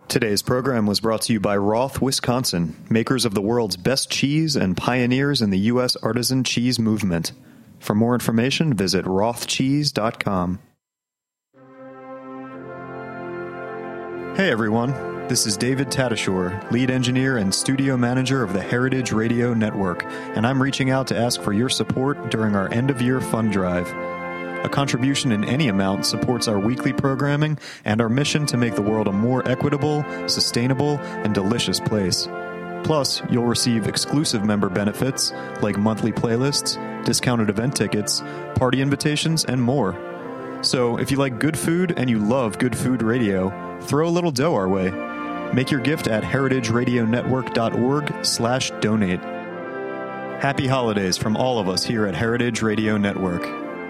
Today's program was brought to you by Roth, Wisconsin, makers of the world's best cheese and pioneers in the U.S. artisan cheese movement. For more information, visit rothcheese.com. Hey everyone, this is David Tatashore, lead engineer and studio manager of the Heritage Radio Network, and I'm reaching out to ask for your support during our end-of-year fund drive. A contribution in any amount supports our weekly programming and our mission to make the world a more equitable, sustainable, and delicious place. Plus, you'll receive exclusive member benefits like monthly playlists, discounted event tickets, party invitations, and more. So, if you like good food and you love good food radio, throw a little dough our way. Make your gift at heritageradionetwork.org/donate. Happy holidays from all of us here at Heritage Radio Network.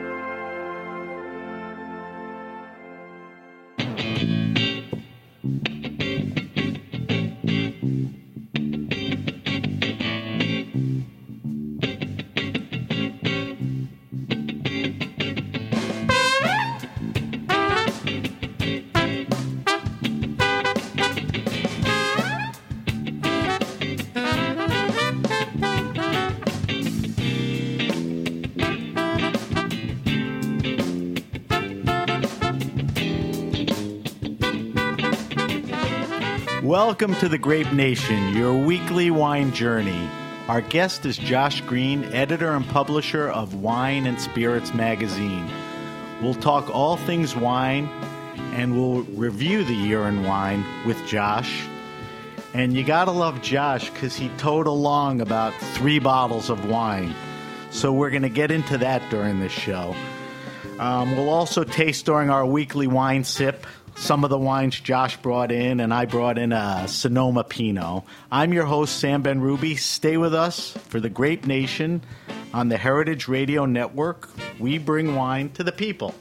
Welcome to the Grape Nation, your weekly wine journey. Our guest is Josh Green, editor and publisher of Wine and Spirits magazine. We'll talk all things wine, and we'll review the year in wine with Josh. And you gotta love Josh because he towed along about 3 bottles of wine. So we're going to get into that during this show. We'll also taste during our weekly wine sip some of the wines Josh brought in, and I brought in a Sonoma Pinot. I'm your host, Sam Ben-Ruby. Stay with us for the Grape Nation on the Heritage Radio Network. We bring wine to the people.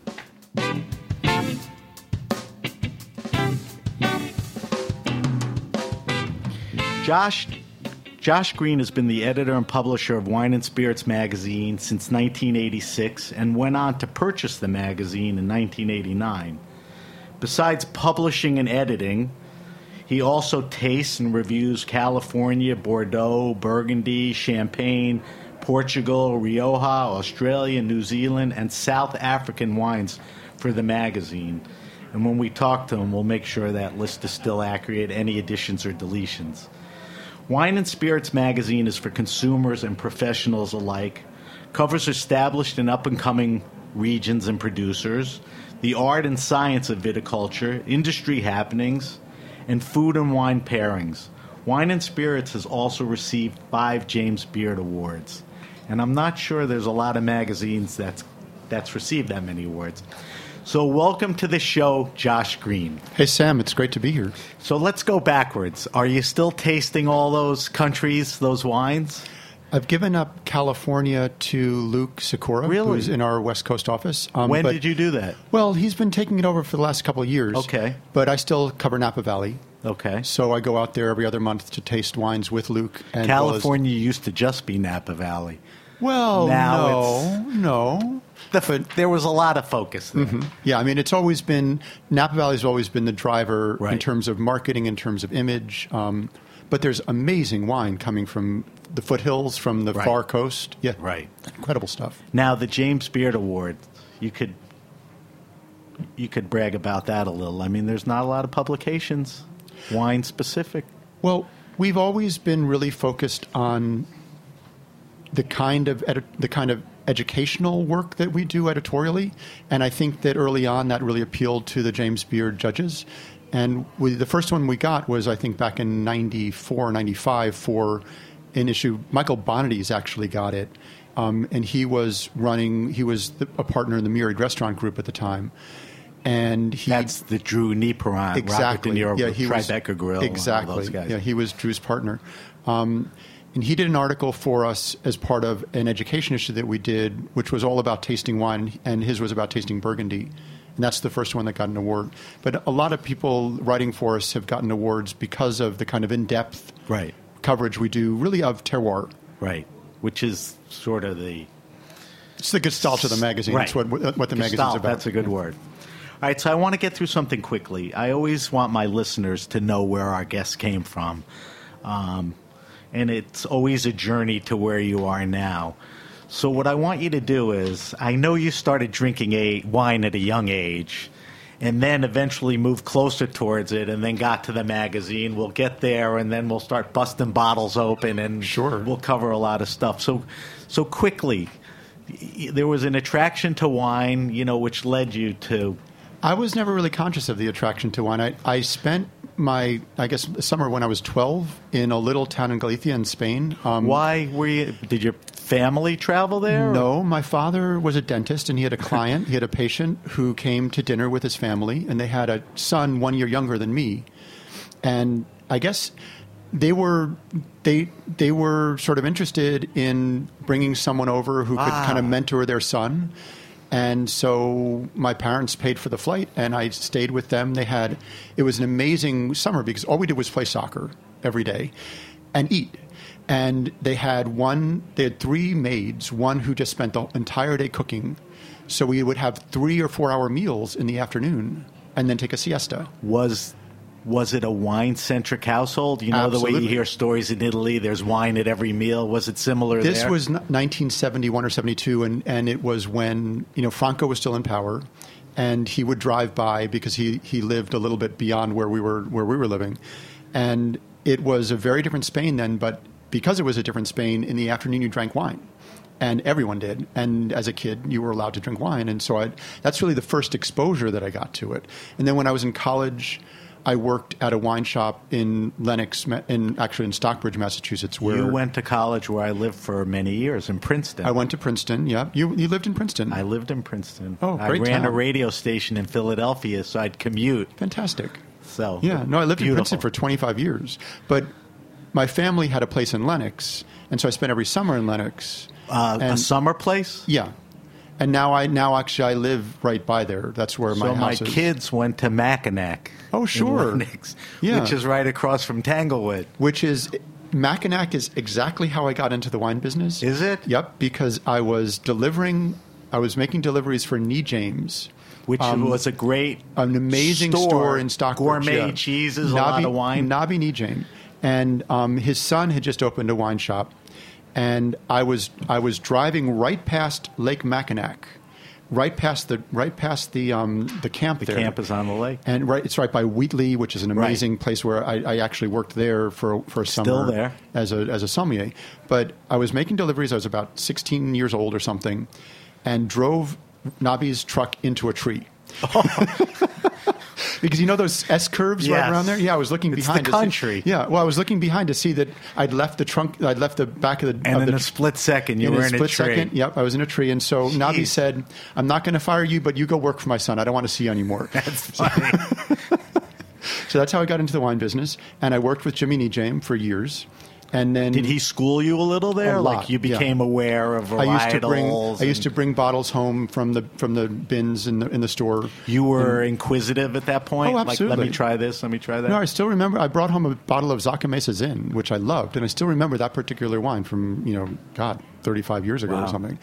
Josh Green has been the editor and publisher of Wine and Spirits magazine since 1986 and went on to purchase the magazine in 1989. Besides publishing and editing, he also tastes and reviews California, Bordeaux, Burgundy, Champagne, Portugal, Rioja, Australia, New Zealand, and South African wines for the magazine. And when we talk to him, we'll make sure that list is still accurate, any additions or deletions. Wine and Spirits magazine is for consumers and professionals alike, covers established and up-and-coming regions and producers, the art and science of viticulture, industry happenings, and food and wine pairings. Wine and Spirits has also received 5 James Beard Awards. And I'm not sure there's a lot of magazines that's received that many awards. So welcome to the show, Josh Green. Hey, Sam, it's great to be here. So let's go backwards. Are you still tasting all those countries, those wines? I've given up California to Luke Sikora, who's in our West Coast office. When did you do that? Well, he's been taking it over for the last couple of years. Okay. But I still cover Napa Valley. Okay. So I go out there every other month to taste wines with Luke. And California used to just be Napa Valley. Well, now no. There was a lot of focus there. Mm-hmm. Yeah, I mean, it's always been, Napa Valley's always been the driver in terms of marketing, in terms of image. But there's amazing wine coming from the foothills, from the far coast. Yeah, right. Incredible stuff. Now, the James Beard Award, you could brag about that a little. I mean, there's not a lot of publications, wine specific. Well, we've always been really focused on the kind of educational work that we do editorially, and I think that early on that really appealed to the James Beard judges. And the first one we got was, I think, back in 94, 95 for an issue. Michael Bonadies actually got it, and he was a partner in the Myriad Restaurant Group at the time. And that's the Drew Nieperant, exactly. Robert De Niro, Yeah, Tribeca Grill, exactly. All those guys. Yeah, he was Drew's partner. And he did an article for us as part of an education issue that we did, which was all about tasting wine, and his was about tasting Burgundy. And that's the first one that got an award. But a lot of people writing for us have gotten awards because of the kind of in-depth coverage we do, really, of terroir. Right, which is sort of the... It's the gestalt of the magazine. Right. It's what the magazine's about. That's a good word. All right, so I want to get through something quickly. I always want my listeners to know where our guests came from. And it's always a journey to where you are now. So what I want you to do is, I know you started drinking wine at a young age, and then eventually moved closer towards it, and then got to the magazine. We'll get there, and then we'll start busting bottles open, and Sure. we'll cover a lot of stuff. So quickly, there was an attraction to wine, which led you to... I was never really conscious of the attraction to wine. I spent my, summer when I was 12 in a little town in Galicia in Spain. Why were you... Did your family travel there? No, my father was a dentist, and he had a client. He had a patient who came to dinner with his family, and they had a son 1 year younger than me. And I guess they were sort of interested in bringing someone over who could kind of mentor their son. And so my parents paid for the flight, and I stayed with them. It was an amazing summer because all we did was play soccer every day and eat. And they had 3 maids, one who just spent the entire day cooking. So we would have 3 or 4 hour meals in the afternoon and then take a siesta. Was it a wine-centric household? The Absolutely. way you hear stories in Italy, there's wine at every meal. Was it similar there? This was 1971 or 72, and it was when Franco was still in power, and he would drive by because he lived a little bit beyond where we were living, and it was a very different Spain then. But because it was a different Spain, in the afternoon you drank wine. And everyone did. And as a kid, you were allowed to drink wine. And so that's really the first exposure that I got to it. And then when I was in college, I worked at a wine shop in Lenox, actually in Stockbridge, Massachusetts. Where you went to college where I lived for many years, in Princeton. I went to Princeton, yeah. You lived in Princeton. I lived in Princeton. Oh, great I ran town. a radio station in Philadelphia, so I'd commute. Fantastic. So yeah, no, I lived in beautiful. Princeton for 25 years. But my family had a place in Lenox, and so I spent every summer in Lenox. A summer place? Yeah. And now actually I live right by there. That's where my house is. So my kids went to Mackinac. Oh, sure. In Lenox, Yeah. which is right across from Tanglewood. Mackinac is exactly how I got into the wine business. Is it? Yep, because I was making deliveries for Nee James. Which was an amazing store in Stockbridge. Gourmet cheeses, a lot of wine. Nabi Nee James. And his son had just opened a wine shop. And I was driving right past Lake Mackinac, right past the camp there. The camp is on the lake. And it's right by Wheatley, which is an amazing place where I actually worked there for a summer. Still there. As a sommelier. But I was making deliveries. I was about 16 years old or something, and drove Nabi's truck into a tree. Because those S curves right around there? Yeah, I was looking behind. It's the country. I was looking behind to see that I'd left the back of the... And in a split second, you were in a tree. Second, yep, I was in a tree. And so Nabi said, I'm not going to fire you, but you go work for my son. I don't want to see you anymore. That's funny. So that's how I got into the wine business. And I worked with Jimmy Nee James for years. And then did he school you a little there? A lot, like you became aware of varietals? I used to bring bottles home from the bins in the store. You were inquisitive at that point? Oh, absolutely. Like, let me try this, let me try that? No, I still remember I brought home a bottle of Zacamesa Zin, which I loved. And I still remember that particular wine from, 35 years ago or something.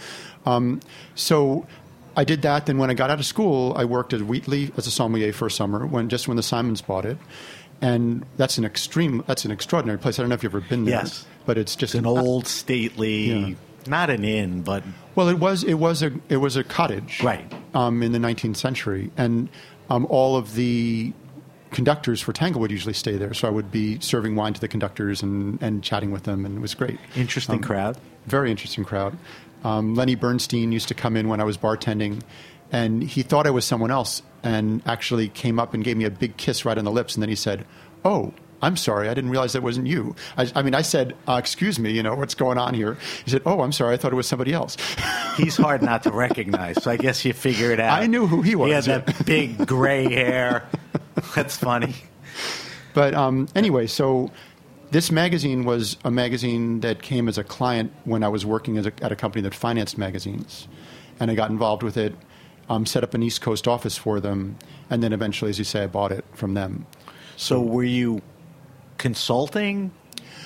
So I did that. Then when I got out of school, I worked at Wheatley as a sommelier for a summer when the Simons bought it. And that's an extraordinary place. I don't know if you've ever been there. Yes. But it's just an old, stately, not an inn, but... Well, it was a cottage. Right. In the 19th century. And all of the conductors for Tanglewood usually stay there. So I would be serving wine to the conductors and chatting with them, and it was great. Interesting crowd. Very interesting crowd. Lenny Bernstein used to come in when I was bartending, and he thought I was someone else and actually came up and gave me a big kiss right on the lips. And then he said, "Oh, I'm sorry. I didn't realize that wasn't you." I said, "Excuse me, what's going on here?" He said, "Oh, I'm sorry. I thought it was somebody else." He's hard not to recognize, so I guess you figure it out. I knew who he was. He had that big gray hair. That's funny. But anyway, so this magazine was a magazine that came as a client when I was working at a company that financed magazines. And I got involved with it, set up an East Coast office for them, and then eventually, as you say, I bought it from them. So were you consulting?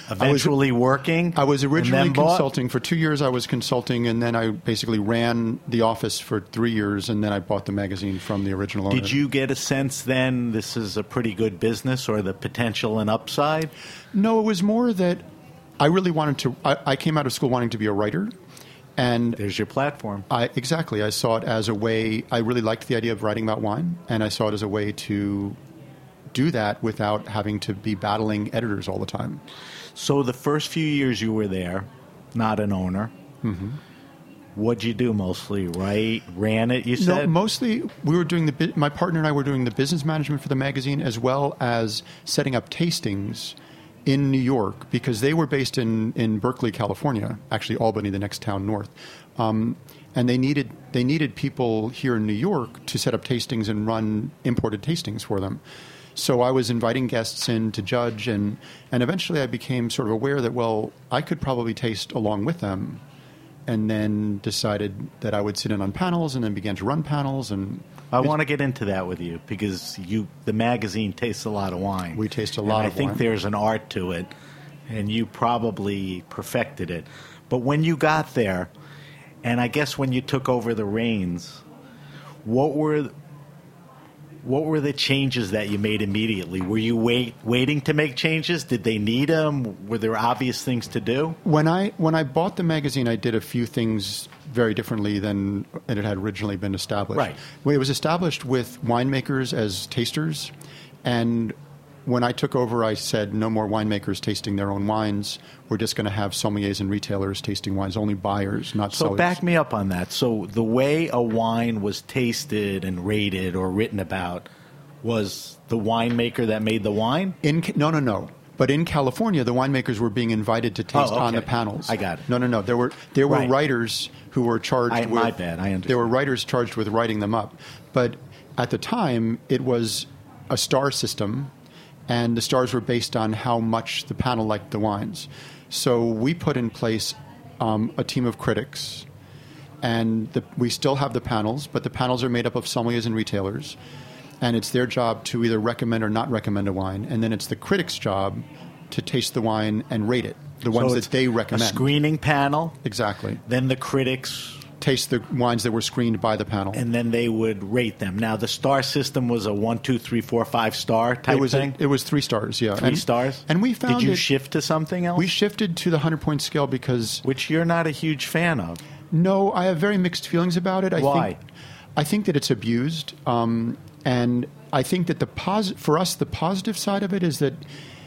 eventually working? I was originally and then consulting. For 2 years I was consulting, and then I basically ran the office for 3 years, and then I bought the magazine from the original owner. Did you get a sense then this is a pretty good business, or the potential and upside? No, it was more that I really wanted to... I came out of school wanting to be a writer. And there's your platform. Exactly. I saw it as a way... I really liked the idea of writing about wine, and I saw it as a way to do that without having to be battling editors all the time. So the first few years you were there, not an owner, what'd you do mostly? Ran it, you said? No, mostly we were doing my partner and I were doing the business management for the magazine, as well as setting up tastings in New York, because they were based in Berkeley, California, actually Albany, the next town north. And they needed people here in New York to set up tastings and run imported tastings for them. So I was inviting guests in to judge, and eventually I became sort of aware that, well, I could probably taste along with them, and then decided that I would sit in on panels, and then began to run panels. And I want to get into that with you, because the magazine tastes a lot of wine. We taste a lot of wine. I think there's an art to it, and you probably perfected it. But when you got there, and I guess when you took over the reins, what were the changes that you made immediately? Were you waiting to make changes? Did they need them? Were there obvious things to do? When I bought the magazine, I did a few things very differently than it had originally been established. Right. Well, it was established with winemakers as tasters, and when I took over, I said no more winemakers tasting their own wines. We're just going to have sommeliers and retailers tasting wines, only buyers, not sellers. So back me up on that. So the way a wine was tasted and rated or written about was the winemaker that made the wine? No. But in California, the winemakers were being invited to taste on the panels. I got it. No. There were right. writers who were charged with... My bad, I understand. There were writers charged with writing them up. But at the time, it was a star system, and the stars were based on how much the panel liked the wines. So we put in place a team of critics, and we still have the panels, but the panels are made up of sommeliers and retailers, and it's their job to either recommend or not recommend a wine, and then it's the critic's job to taste the wine and rate it, the ones that they recommend. A screening panel. Exactly. Then the critics taste the wines that were screened by the panel, and then they would rate them. Now, the star system was a 1, 2, 3, 4, 5 star type thing. It was 3 stars, yeah. 3 stars. And we found. Did you shift to something else? We shifted to the 100-point scale because, which you're not a huge fan of. No, I have very mixed feelings about it. Why? I think that it's abused, and I think that for us the positive side of it is that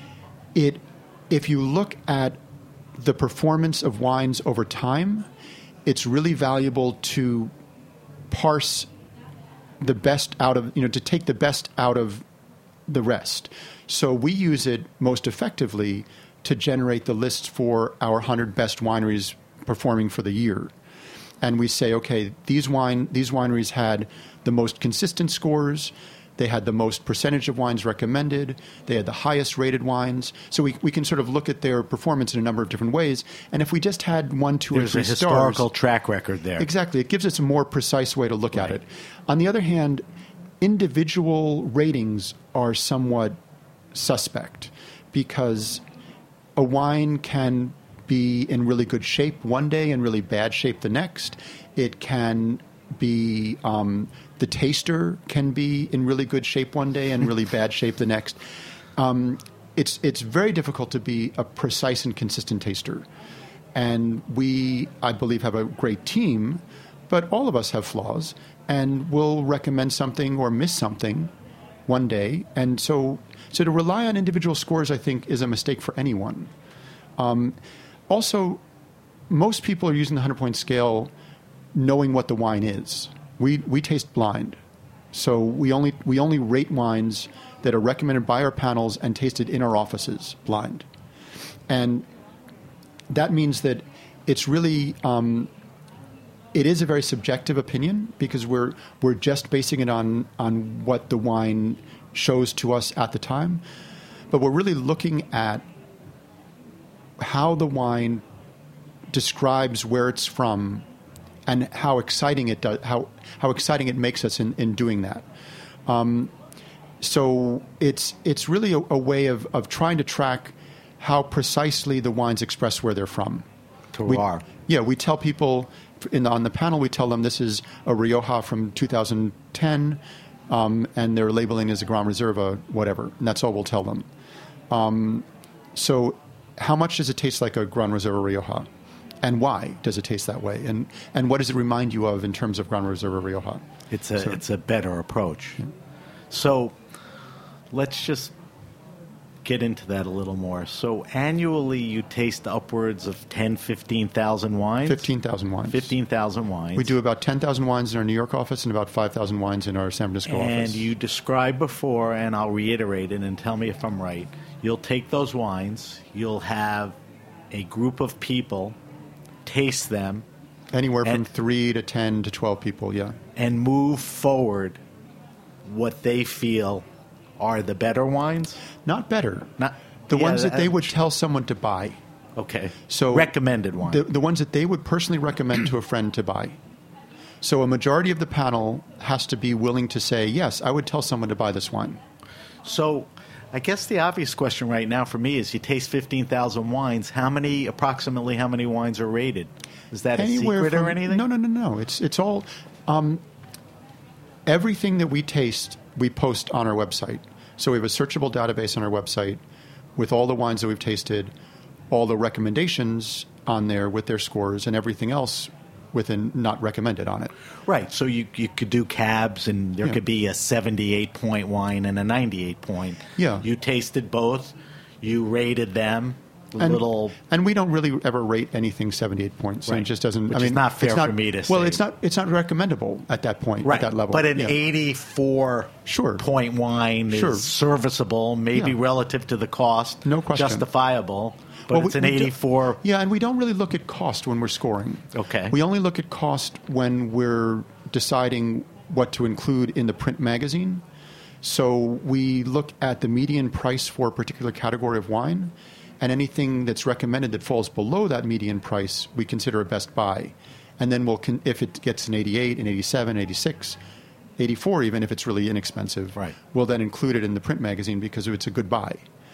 if you look at the performance of wines over time, it's really valuable to parse the best out of, to take the best out of the rest. So we use it most effectively to generate the lists for our 100 best wineries performing for the year. And we say, okay, these wineries had the most consistent scores. They had the most percentage of wines recommended. They had the highest rated wines. So we can sort of look at their performance in a number of different ways. And if we just had 1, 2, or 3 stars... There's a historical track record there. Exactly. It gives us a more precise way to look at it. On the other hand, individual ratings are somewhat suspect because a wine can be in really good shape one day and really bad shape the next. It can be... the taster can be in really good shape one day and really bad shape the next. It's very difficult to be a precise and consistent taster. And we, I believe, have a great team, but all of us have flaws, and we'll recommend something or miss something one day. And so to rely on individual scores, I think, is a mistake for anyone. Also, most people are using the 100-point scale knowing what the wine is. We taste blind, so we only rate wines that are recommended by our panels and tasted in our offices blind, and that means that it's really it is a very subjective opinion because we're just basing it on what the wine shows to us at the time, but we're really looking at how the wine describes where it's from. And how exciting it does, how exciting it makes us in doing that. So it's really a way of trying to track how precisely the wines express where they're from. Terroir. We tell people on the panel, we tell them this is a Rioja from 2010, and their labeling is a Gran Reserva, whatever, and that's all we'll tell them. So how much does it taste like a Gran Reserva Rioja? And why does it taste that way? And what does it remind you of in terms of Gran Reserva Rioja? It's a better approach. Yeah. So let's just get into that a little more. So annually you taste upwards of 10, 15,000 wines? 15,000 wines. 15,000 wines. We do about 10,000 wines in our New York office and about 5,000 wines in our San Francisco office. And you described before, and I'll reiterate it and tell me if I'm right, you'll take those wines, you'll have a group of people taste them. Anywhere from 3 to 10 to 12 people, yeah. And move forward what they feel are the better wines? Not better. The ones that they would tell someone to buy. Okay. So recommended wines. The ones that they would personally recommend to a friend to buy. So a majority of the panel has to be willing to say, yes, I would tell someone to buy this wine. So I guess the obvious question right now for me is you taste 15,000 wines. Approximately how many wines are rated? Is that Anywhere a secret or anything? No. It's all... everything that we taste, we post on our website. So we have a searchable database on our website with all the wines that we've tasted, all the recommendations on there with their scores, and everything else within not recommended on it. Right. So you could do cabs, and there could be a 78-point wine and a 98-point. Yeah. You tasted both. You rated them. And we don't really ever rate anything 78 points. Right. It just doesn't. Which is not fair for me to say. Well, it's not recommendable at that point, right. at that level. But an 84-point wine is serviceable, maybe relative to the cost. No question. Justifiable. But it's an 84. Yeah, and we don't really look at cost when we're scoring. Okay. We only look at cost when we're deciding what to include in the print magazine. So we look at the median price for a particular category of wine. And anything that's recommended that falls below that median price, we consider a best buy. And then if it gets an 88, an 87, 86, 84 even, if it's really inexpensive, we'll then include it in the print magazine because it's a good buy.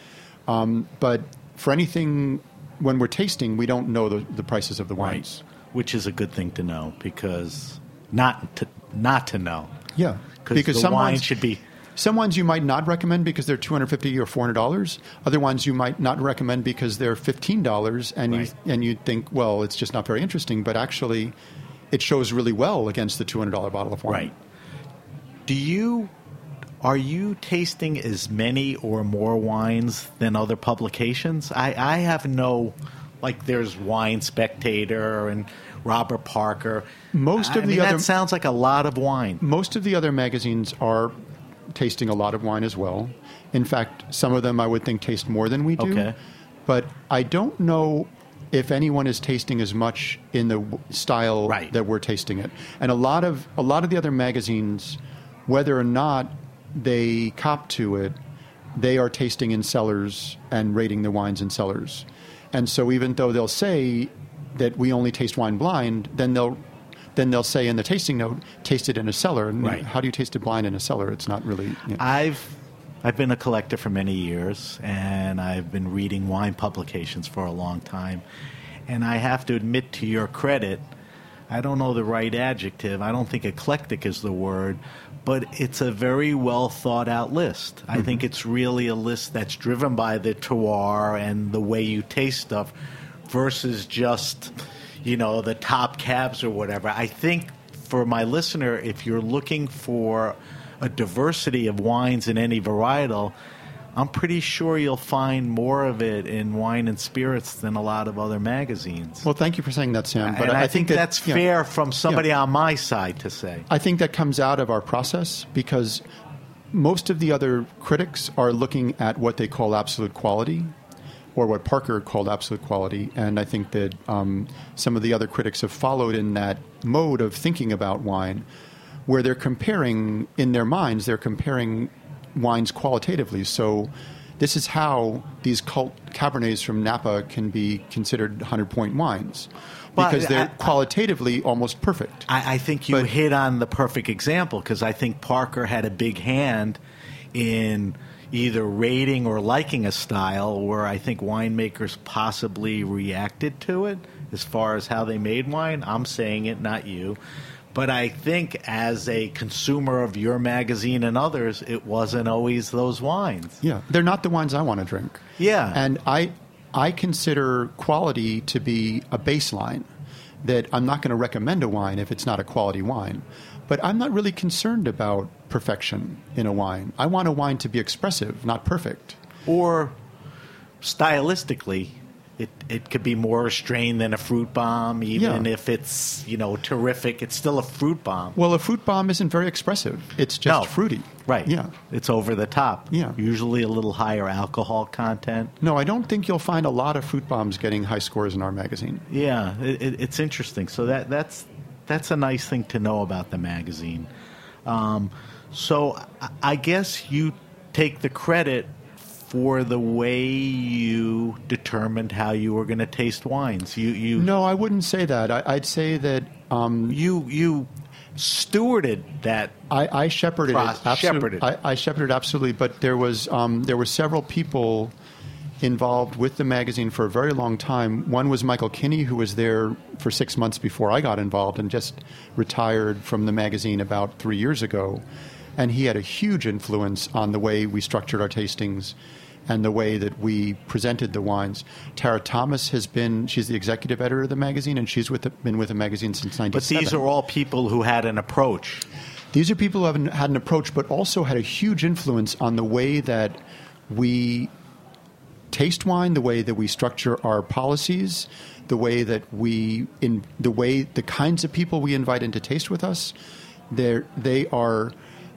But for anything, when we're tasting, we don't know the prices of the wines. Right. Which is a good thing to know because not to know. Yeah. Because the wine should be... Some wines you might not recommend because they're $250 or $400. Other ones you might not recommend because they're $15, and you think, well, it's just not very interesting. But actually, it shows really well against the $200 bottle of wine. Right. Are you tasting as many or more wines than other publications? I have there's Wine Spectator and Robert Parker. That sounds like a lot of wine. Most of the other magazines are tasting a lot of wine as well. In fact, some of them I would think taste more than we do. Okay. But I don't know if anyone is tasting as much in the style that we're tasting it. And a lot of the other magazines, whether or not they cop to it, they are tasting in cellars and rating the wines in cellars. And so even though they'll say that we only taste wine blind, then they'll say in the tasting note, taste it in a cellar. And how do you taste it blind in a cellar? It's not really... I've been a collector for many years, and I've been reading wine publications for a long time. And I have to admit, to your credit, I don't know the right adjective. I don't think eclectic is the word, but it's a very well thought out list. I think it's really a list that's driven by the terroir and the way you taste stuff versus just... the top cabs or whatever. I think for my listener, if you're looking for a diversity of wines in any varietal, I'm pretty sure you'll find more of it in Wine and Spirits than a lot of other magazines. Well, thank you for saying that, Sam. But I think that's fair from somebody on my side to say. I think that comes out of our process because most of the other critics are looking at what they call absolute quality, or what Parker called absolute quality. And I think that some of the other critics have followed in that mode of thinking about wine, where they're comparing, in their minds, they're comparing wines qualitatively. So this is how these cult Cabernets from Napa can be considered 100-point wines, because they're qualitatively almost perfect. I think you hit on the perfect example, because I think Parker had a big hand in either rating or liking a style where I think winemakers possibly reacted to it as far as how they made wine. I'm saying it, not you. But I think as a consumer of your magazine and others, it wasn't always those wines. Yeah, they're not the wines I want to drink. Yeah. And I consider quality to be a baseline, that I'm not going to recommend a wine if it's not a quality wine. But I'm not really concerned about perfection in a wine. I want a wine to be expressive, not perfect. Or stylistically, it could be more restrained than a fruit bomb, even if it's, terrific. It's still a fruit bomb. Well, a fruit bomb isn't very expressive. It's just fruity. Right. Yeah. It's over the top. Yeah. Usually a little higher alcohol content. No, I don't think you'll find a lot of fruit bombs getting high scores in our magazine. Yeah, it's interesting. So that's a nice thing to know about the magazine. So I guess you take the credit for the way you determined how you were going to taste wines. No, I wouldn't say that. I'd say that you stewarded that. I shepherded it. Shepherded. I shepherded absolutely. But there were several people involved with the magazine for a very long time. One was Michael Kinney, who was there for 6 months before I got involved and just retired from the magazine about 3 years ago. And he had a huge influence on the way we structured our tastings and the way that we presented the wines. Tara Thomas she's the executive editor of the magazine, and she's been with the magazine since 1997. But these are all people who had an approach. These are people who have had an approach, but also had a huge influence on the way that we taste wine, the way that we structure our policies, the way that the kinds of people we invite in to taste with us. They are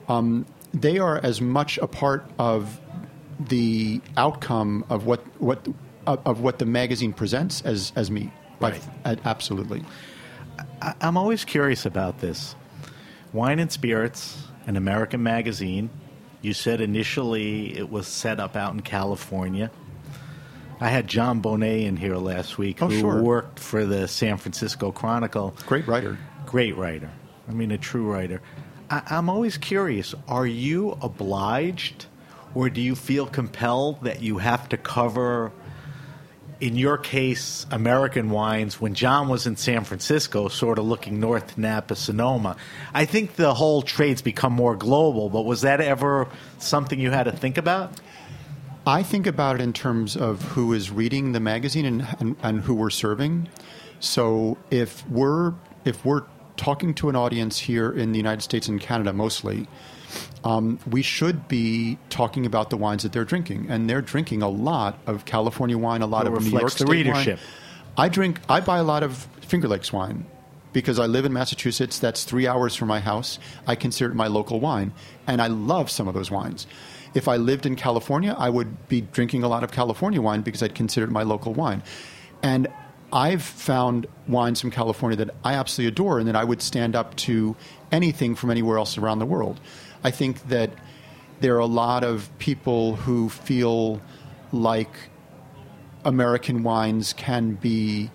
as much a part of the outcome of what the magazine presents as me. Right. Absolutely. I'm always curious about this. Wine and Spirits, an American magazine. You said initially it was set up out in California. I had John Bonet in here last week, who worked for the San Francisco Chronicle. Great writer. Great writer. I mean, a true writer. I'm always curious, are you obliged or do you feel compelled that you have to cover, in your case, American wines when John was in San Francisco, sort of looking north to Napa, Sonoma? I think the whole trade's become more global, but was that ever something you had to think about? I think about it in terms of who is reading the magazine and who we're serving. So if we're talking to an audience here in the United States and Canada mostly, we should be talking about the wines that they're drinking. And they're drinking a lot of California wine, a lot of New York State readership. Wine. I buy a lot of Finger Lakes wine because I live in Massachusetts. That's 3 hours from my house. I consider it my local wine. And I love some of those wines. If I lived in California, I would be drinking a lot of California wine because I'd consider it my local wine. And I've found wines from California that I absolutely adore and that I would stand up to anything from anywhere else around the world. I think that there are a lot of people who feel like American wines can be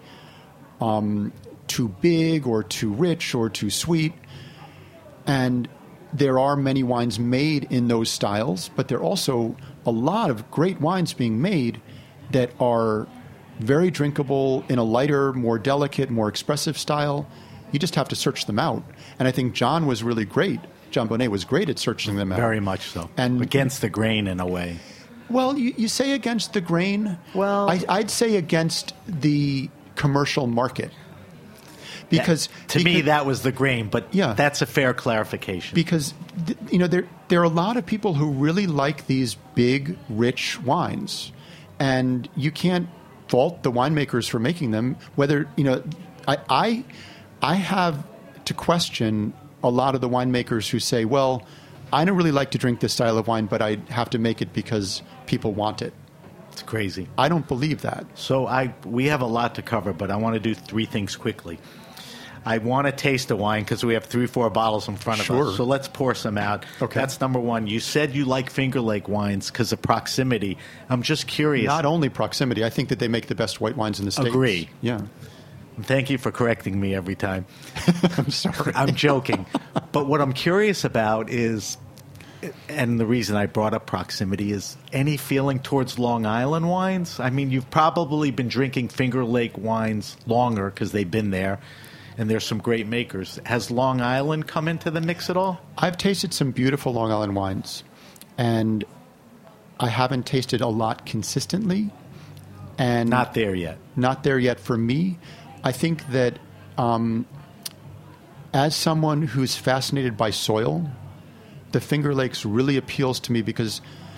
too big or too rich or too sweet. And there are many wines made in those styles, but there are also a lot of great wines being made that are very drinkable in a lighter, more delicate, more expressive style. You just have to search them out. And I think John was really great. John Bonet was great at searching them out. Very much so. And against the grain in a way. Well, you say against the grain. Well, I'd say against the commercial market. Because to me, that was the grain, but that's a fair clarification. Because there are a lot of people who really like these big, rich wines, and you can't fault the winemakers for making them. Whether I have to question a lot of the winemakers who say, "Well, I don't really like to drink this style of wine, but I have to make it because people want it." It's crazy. I don't believe that. So we have a lot to cover, but I want to do three things quickly. I want to taste the wine because we have 3-4 bottles in front of us. So let's pour some out. Okay. That's number one. You said you like Finger Lake wines because of proximity. I'm just curious. Not only proximity. I think that they make the best white wines in the States. Agree. Yeah. Thank you for correcting me every time. I'm sorry. I'm joking. But what I'm curious about is And the reason I brought up proximity is any feeling towards Long Island wines? I mean, you've probably been drinking Finger Lake wines longer because they've been there, and there's some great makers. Has Long Island come into the mix at all? I've tasted some beautiful Long Island wines, and I haven't tasted a lot consistently. And Not there yet. Not there yet for me. I think that as someone who's fascinated by soil, the Finger Lakes really appeals to me because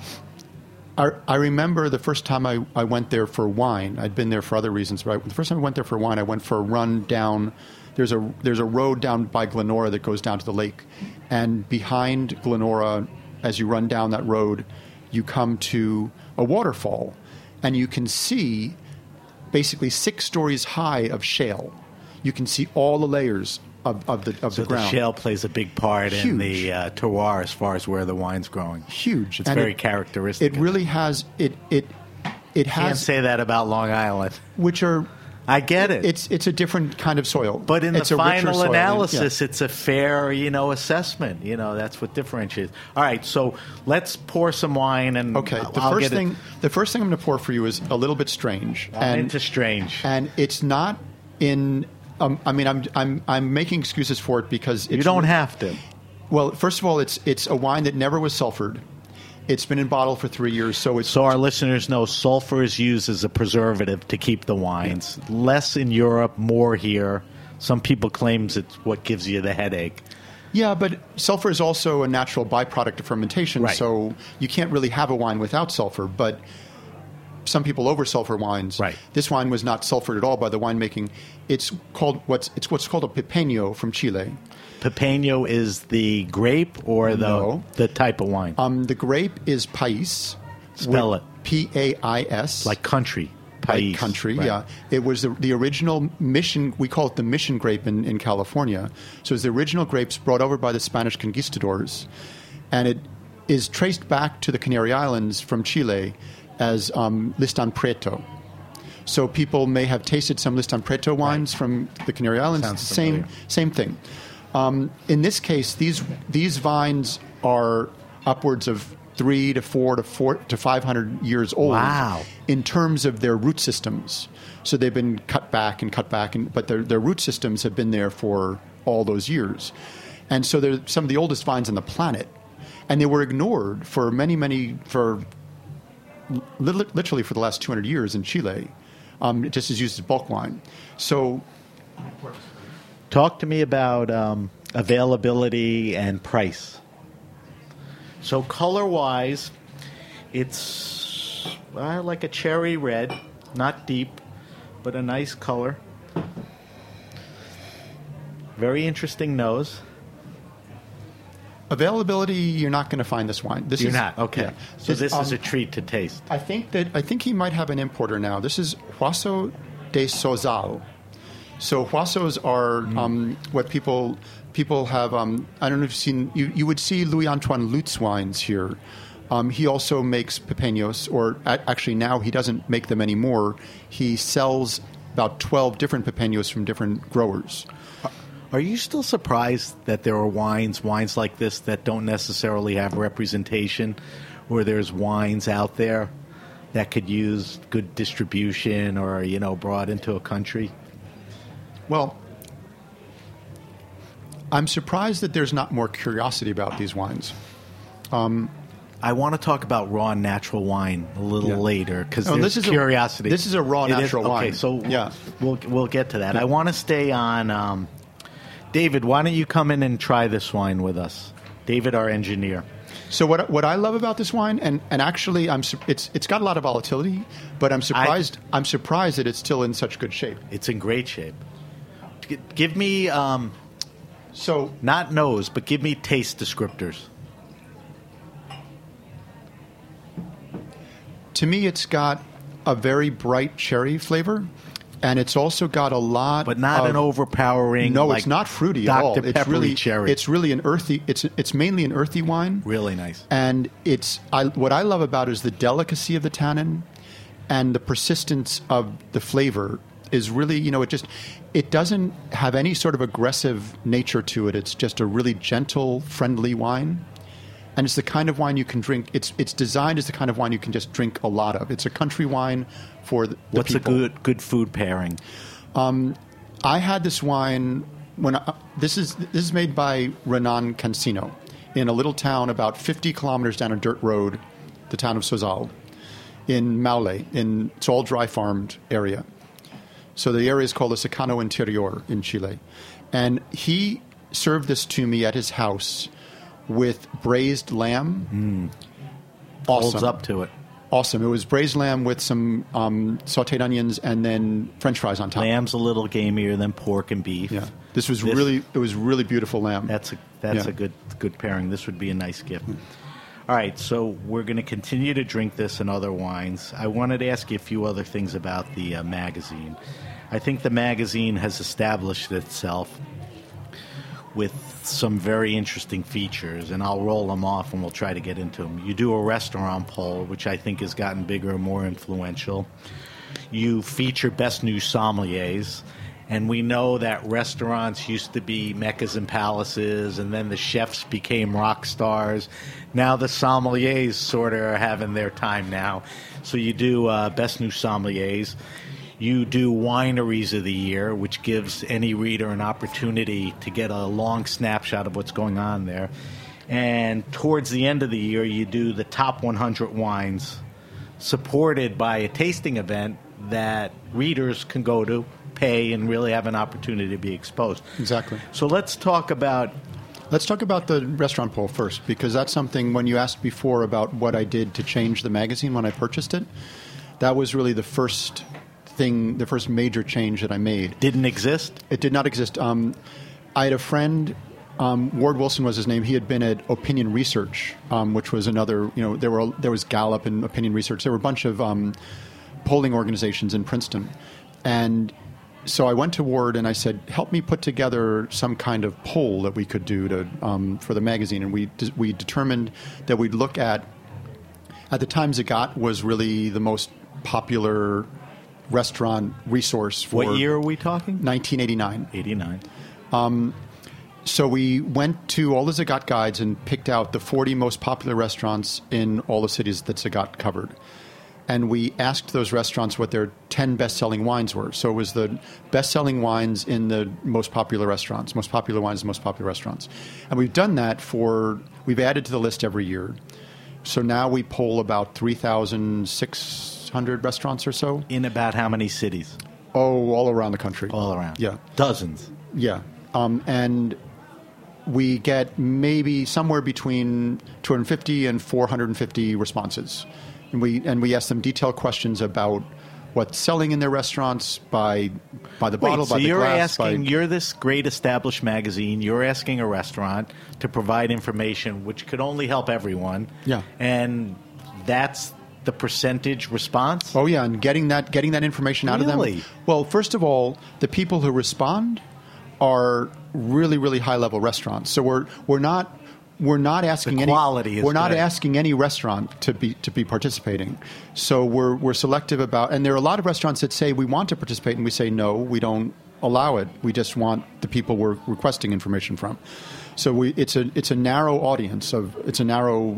I remember the first time I went there for wine. I'd been there for other reasons, but the first time I went there for wine, I went for a run down. There's a road down by Glenora that goes down to the lake, and behind Glenora, as you run down that road, you come to a waterfall, and you can see basically 6 stories high of shale. You can see all the layers of the ground. So the shale plays a big part in the terroir as far as where the wine's growing. Huge. It's very characteristic. It really has it has. Can't say that about Long Island. Which are. I get it. It's a different kind of soil. But in it's the a richer final soil. analysis, it's a fair, assessment. That's what differentiates. All right, so let's pour some wine and okay. The first thing I'm going to pour for you is a little bit strange. I'm into strange. And it's not in. I'm making excuses for it because you don't have to. Well, first of all, it's a wine that never was sulfured. It's been in bottle for 3 years, so our listeners know sulfur is used as a preservative to keep the wines. Yeah. Less in Europe, more here. Some people claim it's what gives you the headache. Yeah, but sulfur is also a natural byproduct of fermentation, right. So you can't really have a wine without sulfur. But some people over-sulfur wines. Right. This wine was not sulfured at all by the winemaking. It's what's called a Pipeño from Chile. Pipeño is the grape or the type of wine? The grape is Pais. Spell it. P-A-I-S. Like country. Pais. Like country, right. Yeah. It was the original mission, we call it the mission grape in California. So it's the original grapes brought over by the Spanish conquistadors. And it is traced back to the Canary Islands from Chile as Listan Preto. So people may have tasted some Listan Preto wines from the Canary Islands. Same thing. In this case, these vines are upwards of 3 to 4 to 500 years old. Wow. In terms of their root systems. So they've been cut back, but their root systems have been there for all those years. And so they're some of the oldest vines on the planet. And they were ignored for literally for the last 200 years in Chile. It just is used as bulk wine. So talk to me about availability and price. So color-wise, it's like a cherry red, not deep, but a nice color. Very interesting nose. Availability, you're not going to find this wine. You're not? Okay. Yeah. So this is a treat to taste. I think he might have an importer now. This is Huaso de Sozal. So Huasos are what people have. I don't know if you've seen. You would see Louis Antoine Lutz wines here. He also makes Pipeños, or actually now he doesn't make them anymore. He sells about 12 different Pipeños from different growers. Are you still surprised that there are wines like this that don't necessarily have representation, where there's wines out there that could use good distribution or, brought into a country? Well, I'm surprised that there's not more curiosity about these wines. I want to talk about raw and natural wine a little later because there's curiosity. This is a raw natural wine. Okay, so we'll get to that. Yeah. I want to stay on... David, why don't you come in and try this wine with us? David, our engineer. So what I love about this wine, and actually it's got a lot of volatility, but I'm surprised that it's still in such good shape. It's in great shape. Give me so not nose, but give me taste descriptors. To me, it's got a very bright cherry flavor. And it's also got a lot, but not an overpowering. No, it's not fruity at all. It's really cherry. It's really an earthy. It's mainly an earthy wine. Really nice. And what I love about it is the delicacy of the tannin, and the persistence of the flavor is really it doesn't have any sort of aggressive nature to it. It's just a really gentle, friendly wine, And it's the kind of wine you can drink. It's designed as the kind of wine you can just drink a lot of. It's a country wine for the What's people. a good food pairing? I had this wine when this is made by Renan Cancino in a little town about 50 kilometers down a dirt road, the town of Sozal, in Maule. It's all dry farmed area. So the area is called the Secano Interior in Chile. And he served this to me at his house with braised lamb. Awesome. Holds up to it. Awesome. It was braised lamb with some sauteed onions and then French fries on top. Lamb's a little gamier than pork and beef. Yeah. It was really beautiful lamb. That's a good pairing. This would be a nice gift. All right, so we're going to continue to drink this and other wines. I wanted to ask you a few other things about the magazine. I think the magazine has established itself with some very interesting features, and I'll roll them off and we'll try to get into them. You do a restaurant poll, which I think has gotten bigger and more influential. You feature best new sommeliers, and we know that restaurants used to be meccas and palaces, and then the chefs became rock stars. Now the sommeliers sort of are having their time now. So you do best new sommeliers. You do wineries of the year, which gives any reader an opportunity to get a long snapshot of what's going on there. And towards the end of the year, you do the top 100 wines, supported by a tasting event that readers can go to, pay, and really have an opportunity to be exposed. Exactly. So let's talk about the restaurant poll first, because that's something, when you asked before about what I did to change the magazine when I purchased it, that was really the first major change that I made. Didn't exist? It did not exist. I had a friend, Ward Wilson was his name. He had been at Opinion Research, which was another, there was Gallup and Opinion Research. There were a bunch of polling organizations in Princeton. And so I went to Ward and I said, help me put together some kind of poll that we could do for the magazine. And we determined that we'd look at the time, Zagat was really the most popular restaurant resource for... What year are we talking? 1989. 89. So we went to all the Zagat guides and picked out the 40 most popular restaurants in all the cities that Zagat covered. And we asked those restaurants what their 10 best-selling wines were. So it was the best-selling wines in the most popular restaurants, most popular wines in most popular restaurants. And we've done that we've added to the list every year. So now we poll about 3,600 restaurants or so. In about how many cities? Oh, all around the country. All around. Yeah. Dozens. Yeah. And we get maybe somewhere between 250 and 450 responses. And we ask them detailed questions about what's selling in their restaurants by the bottle, by the glass. You're this great established magazine. You're asking a restaurant to provide information which could only help everyone. Yeah. And that's the percentage response? Oh, yeah, and getting that information out of them. Really? Well, first of all, the people who respond are really, really high-level restaurants. So we're not asking asking any restaurant to be participating. So we're selective about, and there are a lot of restaurants that say we want to participate, and we say no, we don't allow it. We just want the people we're requesting information from. So it's a narrow audience it's a narrow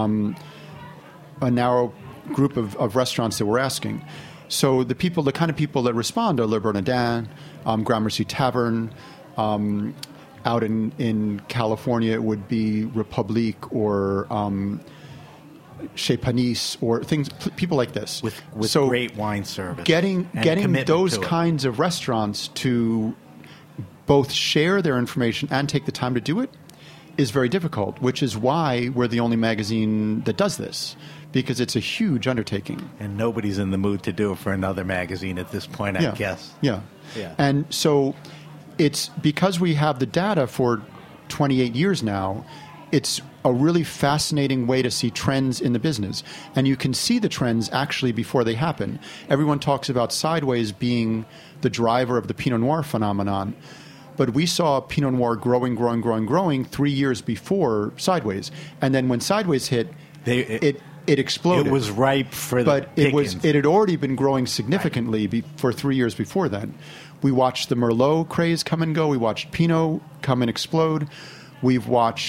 group of restaurants that we're asking. So the kind of people that respond are Le Bernardin, Gramercy Tavern. Out in California, it would be Republique or Chez Panisse or people like this. With great wine service. Getting those kinds of restaurants to both share their information and take the time to do it is very difficult, which is why we're the only magazine that does this, because it's a huge undertaking. And nobody's in the mood to do it for another magazine at this point, I guess. Yeah. And so it's because we have the data for 28 years now, it's a really fascinating way to see trends in the business. And you can see the trends actually before they happen. Everyone talks about Sideways being the driver of the Pinot Noir phenomenon. But we saw Pinot Noir growing 3 years before Sideways. And then when Sideways hit, it exploded. It was ripe for the pickings. It had already been growing significantly for 3 years before then. We watched the Merlot craze come and go. We watched Pinot come and explode. We've watched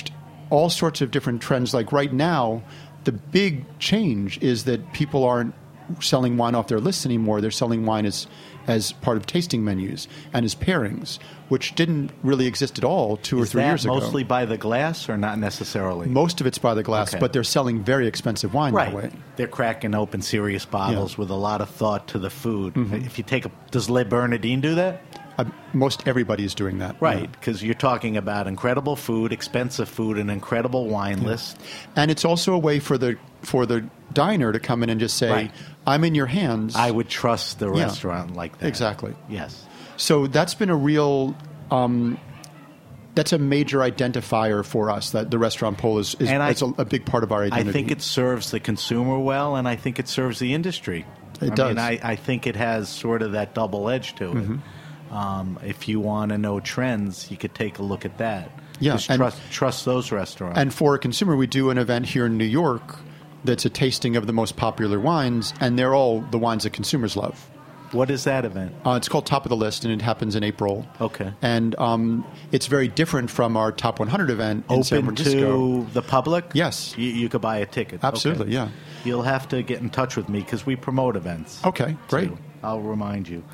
all sorts of different trends. Like right now, the big change is that people aren't selling wine off their lists anymore. They're selling wine as part of tasting menus and as pairings, which didn't really exist at all 2 or 3 years ago. Is that mostly by the glass or not necessarily? Most of it's by the glass, Okay. but they're selling very expensive wine that way. They're cracking open serious bottles with a lot of thought to the food. If you take does Le Bernardin do that? Most everybody is doing that. Right, because you're talking about incredible food, expensive food, an incredible wine list. And it's also a way for the diner to come in and just say, Right. I'm in your hands. I would trust the restaurant like that. Exactly. Yes. So that's been a real, that's a major identifier for us, that the restaurant poll is it's a big part of our identity. I think it serves the consumer well, and I think it serves the industry. It does. I think it has sort of that double edge to it. If you want to know trends, you could take a look at that. Yeah, Just trust those restaurants. And for a consumer, we do an event here in New York that's a tasting of the most popular wines, and they're all the wines that consumers love. What is that event? It's called Top of the List, and it happens in April. Okay. And it's very different from our Top 100 event in San Open Francisco. to the public? Yes. You could buy a ticket. Absolutely, Okay. yeah. You'll have to get in touch with me because we promote events. Okay, great. too. I'll remind you.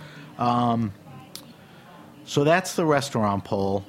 So that's the restaurant poll.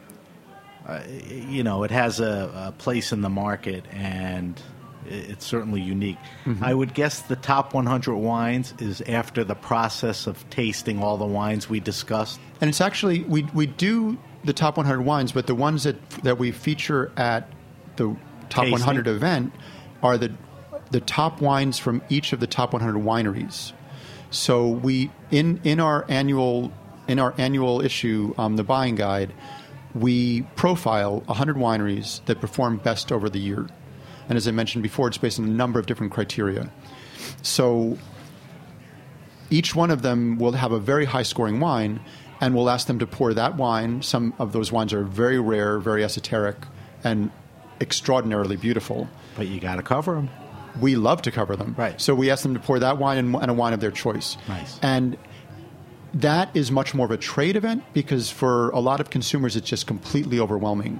It has a place in the market, and it's certainly unique. I would guess the top 100 wines is after the process of tasting all the wines we discussed. And it's actually, we do the top 100 wines, but the ones that we feature at the top Tasting. 100 event are the top wines from each of the top 100 wineries. So we in our annual issue, the buying guide, we profile 100 wineries that perform best over the year. And as I mentioned before, it's based on a number of different criteria. So each one of them will have a very high-scoring wine, and we'll ask them to pour that wine. Some of those wines are very rare, very esoteric, and extraordinarily beautiful. But you got to cover them. We love to cover them. Right. So we ask them to pour that wine and a wine of their choice. Nice. And that is much more of a trade event because for a lot of consumers, it's just completely overwhelming.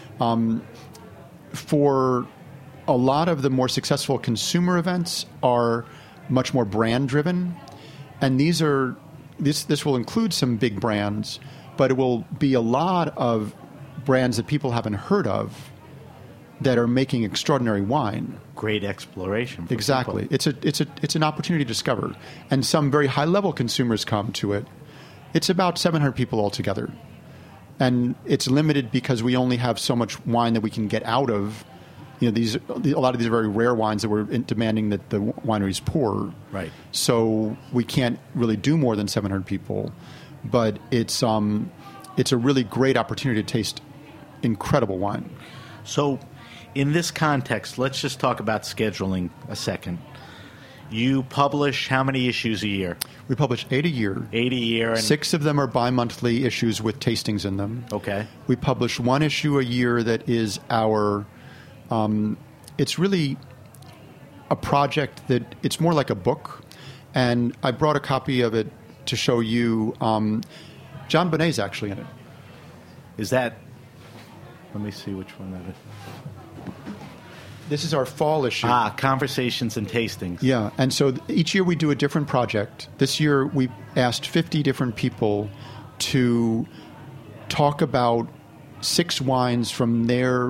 For a lot of the more successful consumer events are much more brand driven. And this will include some big brands, but it will be a lot of brands that people haven't heard of that are making extraordinary wine. Great exploration. For Exactly. people. It's an opportunity to discover. And some very high-level consumers come to it. It's about 700 people altogether. And it's limited because we only have so much wine that we can get out of. A lot of these are very rare wines that we're demanding that the wineries pour. Right. So we can't really do more than 700 people. But it's a really great opportunity to taste incredible wine. So in this context, let's just talk about scheduling a second. You publish how many issues a year? We publish 8 a year. 8 a year. And 6 of them are bi-monthly issues with tastings in them. Okay. We publish 1 issue a year that is our... it's really a project that... It's more like a book. And I brought a copy of it to show you. John Bonet's actually in it. Is that... Let me see which one that is. This is our fall issue. Conversations and Tastings. Yeah, and so each year we do a different project. This year we asked 50 different people to talk about 6 wines from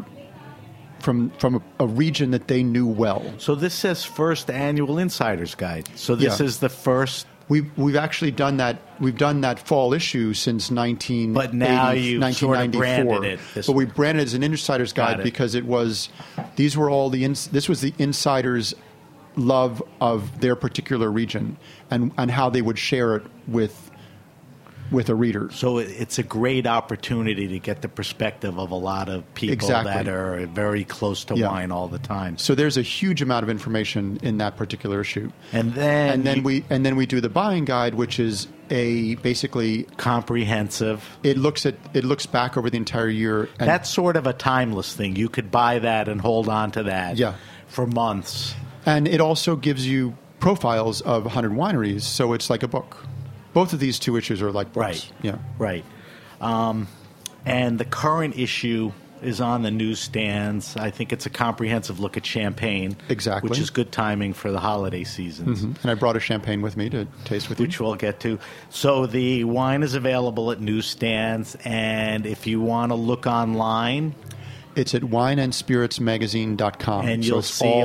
a region that they knew well. So this says first annual Insider's Guide. So this is the first... We've actually done that. We've done that fall issue since 1994. But now you sort of branded it. But we branded it as an Insider's Guide because it was. This was the insiders' love of their particular region and how they would share it with a reader. So it's a great opportunity to get the perspective of a lot of people that are very close to wine all the time. So there's a huge amount of information in that particular issue. And then we do the buying guide, which is basically comprehensive. It looks back over the entire year. And that's sort of a timeless thing. You could buy that and hold on to that for months. And it also gives you profiles of 100 wineries, so it's like a book. Both of these 2 issues are like books. Right. Yeah. Right. And the current issue is on the newsstands. I think it's a comprehensive look at champagne. Exactly. Which is good timing for the holiday seasons. Mm-hmm. And I brought a champagne with me to taste with you. Which we'll get to. So the wine is available at newsstands, and if you want to look online... It's at wineandspiritsmagazine.com. And you'll see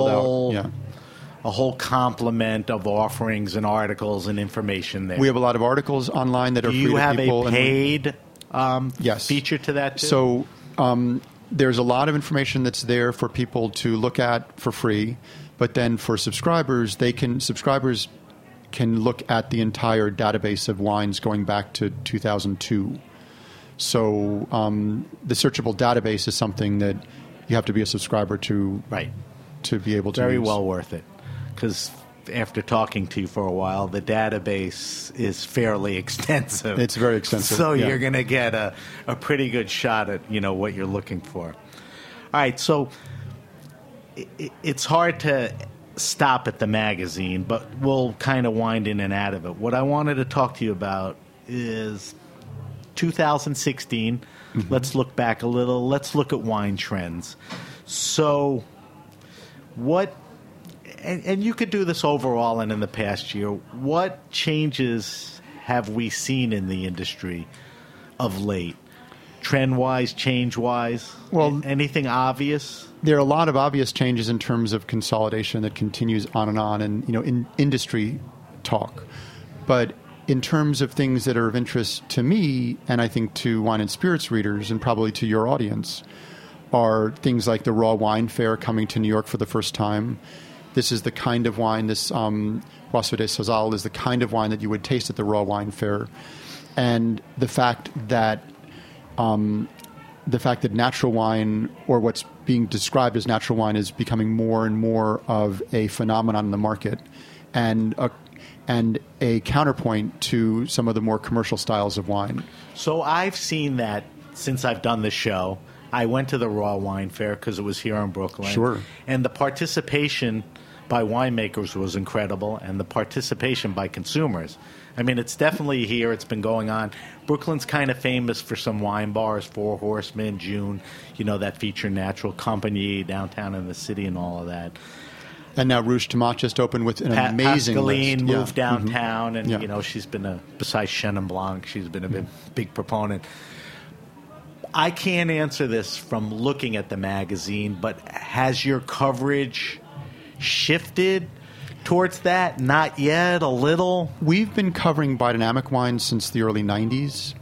a whole complement of offerings and articles and information there. We have a lot of articles online that are free to people. Do you have a paid yes. feature to that too? So there's a lot of information that's there for people to look at for free, but then for subscribers, subscribers can look at the entire database of wines going back to 2002. So the searchable database is something that you have to be a subscriber to, to be able to Very use. well worth it, because after talking to you for a while, the database is fairly extensive. It's very extensive. So you're going to get a pretty good shot at what you're looking for. All right, so it's hard to stop at the magazine, but we'll kind of wind in and out of it. What I wanted to talk to you about is 2016. Mm-hmm. Let's look back a little. Let's look at wine trends. So what... And you could do this overall and in the past year. What changes have we seen in the industry of late? Trend-wise, change-wise? Well, anything obvious? There are a lot of obvious changes in terms of consolidation that continues on, and in industry talk. But in terms of things that are of interest to me, and I think to wine and spirits readers, and probably to your audience, are things like the Raw Wine Fair coming to New York for the first time. This is the kind of wine, this Boisseau de Sazal is the kind of wine that you would taste at the Raw Wine Fair. And the fact that natural wine, or what's being described as natural wine, is becoming more and more of a phenomenon in the market, and a counterpoint to some of the more commercial styles of wine. So I've seen that since I've done the show. I went to the Raw Wine Fair because it was here in Brooklyn. Sure. And the participation by winemakers was incredible, and the participation by consumers. I mean, it's definitely here. It's been going on. Brooklyn's kind of famous for some wine bars, Four Horsemen, June, that feature Natural Company downtown in the city and all of that. And now Rouge Tomate just opened with an amazing Pascaline list. moved downtown, Mm-hmm. and, she's been besides Chenin Blanc, she's been a big proponent. I can't answer this from looking at the magazine, but has your coverage shifted towards that? Not yet, a little? We've been covering biodynamic wines since the early 90s.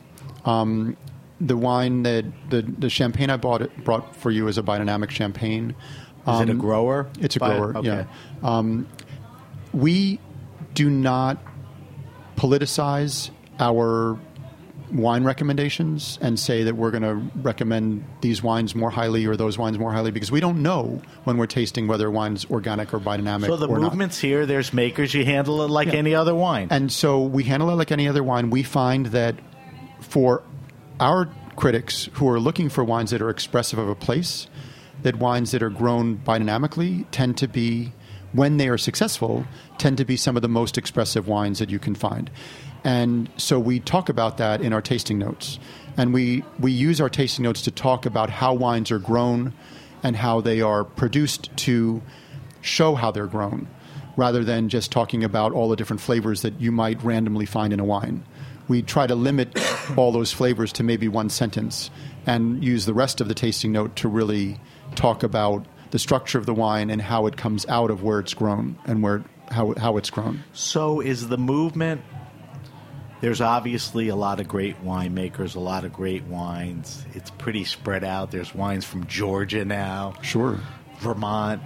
The wine that the champagne I brought for you is a biodynamic champagne. Is it a grower? It's a grower, okay. Yeah. We do not politicize our wine recommendations and say that we're going to recommend these wines more highly or those wines more highly, because we don't know when we're tasting whether a wine's organic or biodynamic. So the movement's here. There's makers. You handle it like any other wine. And so we handle it like any other wine. We find that for our critics who are looking for wines that are expressive of a place, that wines that are grown biodynamically tend to be, when they are successful, tend to be some of the most expressive wines that you can find. And so we talk about that in our tasting notes. And we use our tasting notes to talk about how wines are grown and how they are produced to show how they're grown, rather than just talking about all the different flavors that you might randomly find in a wine. We try to limit all those flavors to maybe one sentence and use the rest of the tasting note to really talk about the structure of the wine and how it comes out of where it's grown and how it's grown. So is the movement... There's obviously a lot of great winemakers, a lot of great wines. It's pretty spread out. There's wines from Georgia now. Sure. Vermont.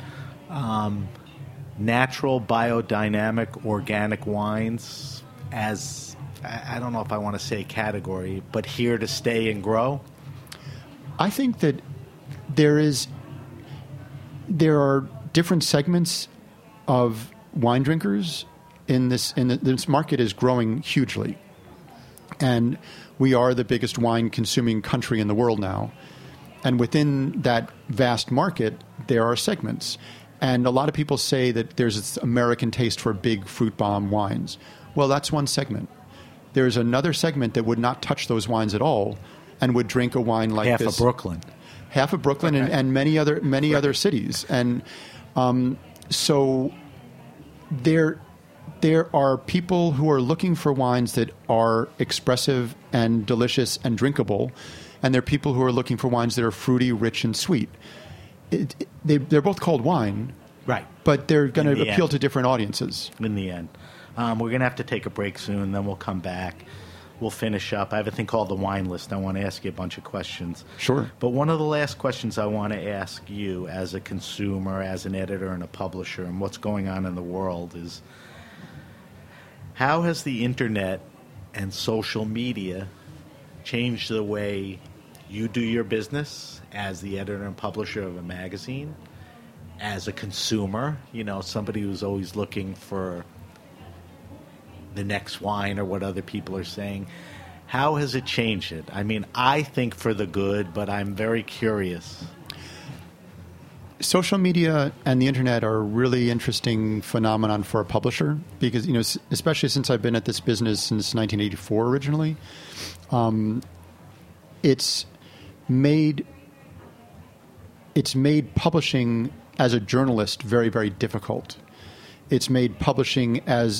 Natural, biodynamic, organic wines as, I don't know if I want to say category, but here to stay and grow? I think that there are different segments of wine drinkers in this market is growing hugely. And we are the biggest wine-consuming country in the world now. And within that vast market, there are segments. And a lot of people say that there's this American taste for big fruit bomb wines. Well, that's one segment. There's another segment that would not touch those wines at all and would drink a wine like half this. Of Brooklyn. half of Brooklyn, and many other cities. And so there are people who are looking for wines that are expressive and delicious and drinkable, and there are people who are looking for wines that are fruity, rich, and sweet. They're both called wine, right? But they're going to appeal to different audiences. In the end, we're going to have to take a break soon. Then we'll come back. We'll finish up. I have a thing called the wine list. I want to ask you a bunch of questions. Sure. But one of the last questions I want to ask you as a consumer, as an editor and a publisher, and what's going on in the world is, how has the internet and social media changed the way you do your business as the editor and publisher of a magazine, as a consumer, somebody who's always looking for the next wine or what other people are saying? How has it changed it? I mean, I think for the good, but I'm very curious. Social media and the internet are a really interesting phenomenon for a publisher because, especially since I've been at this business since 1984 originally, it's made publishing as a journalist very, very difficult. It's made publishing as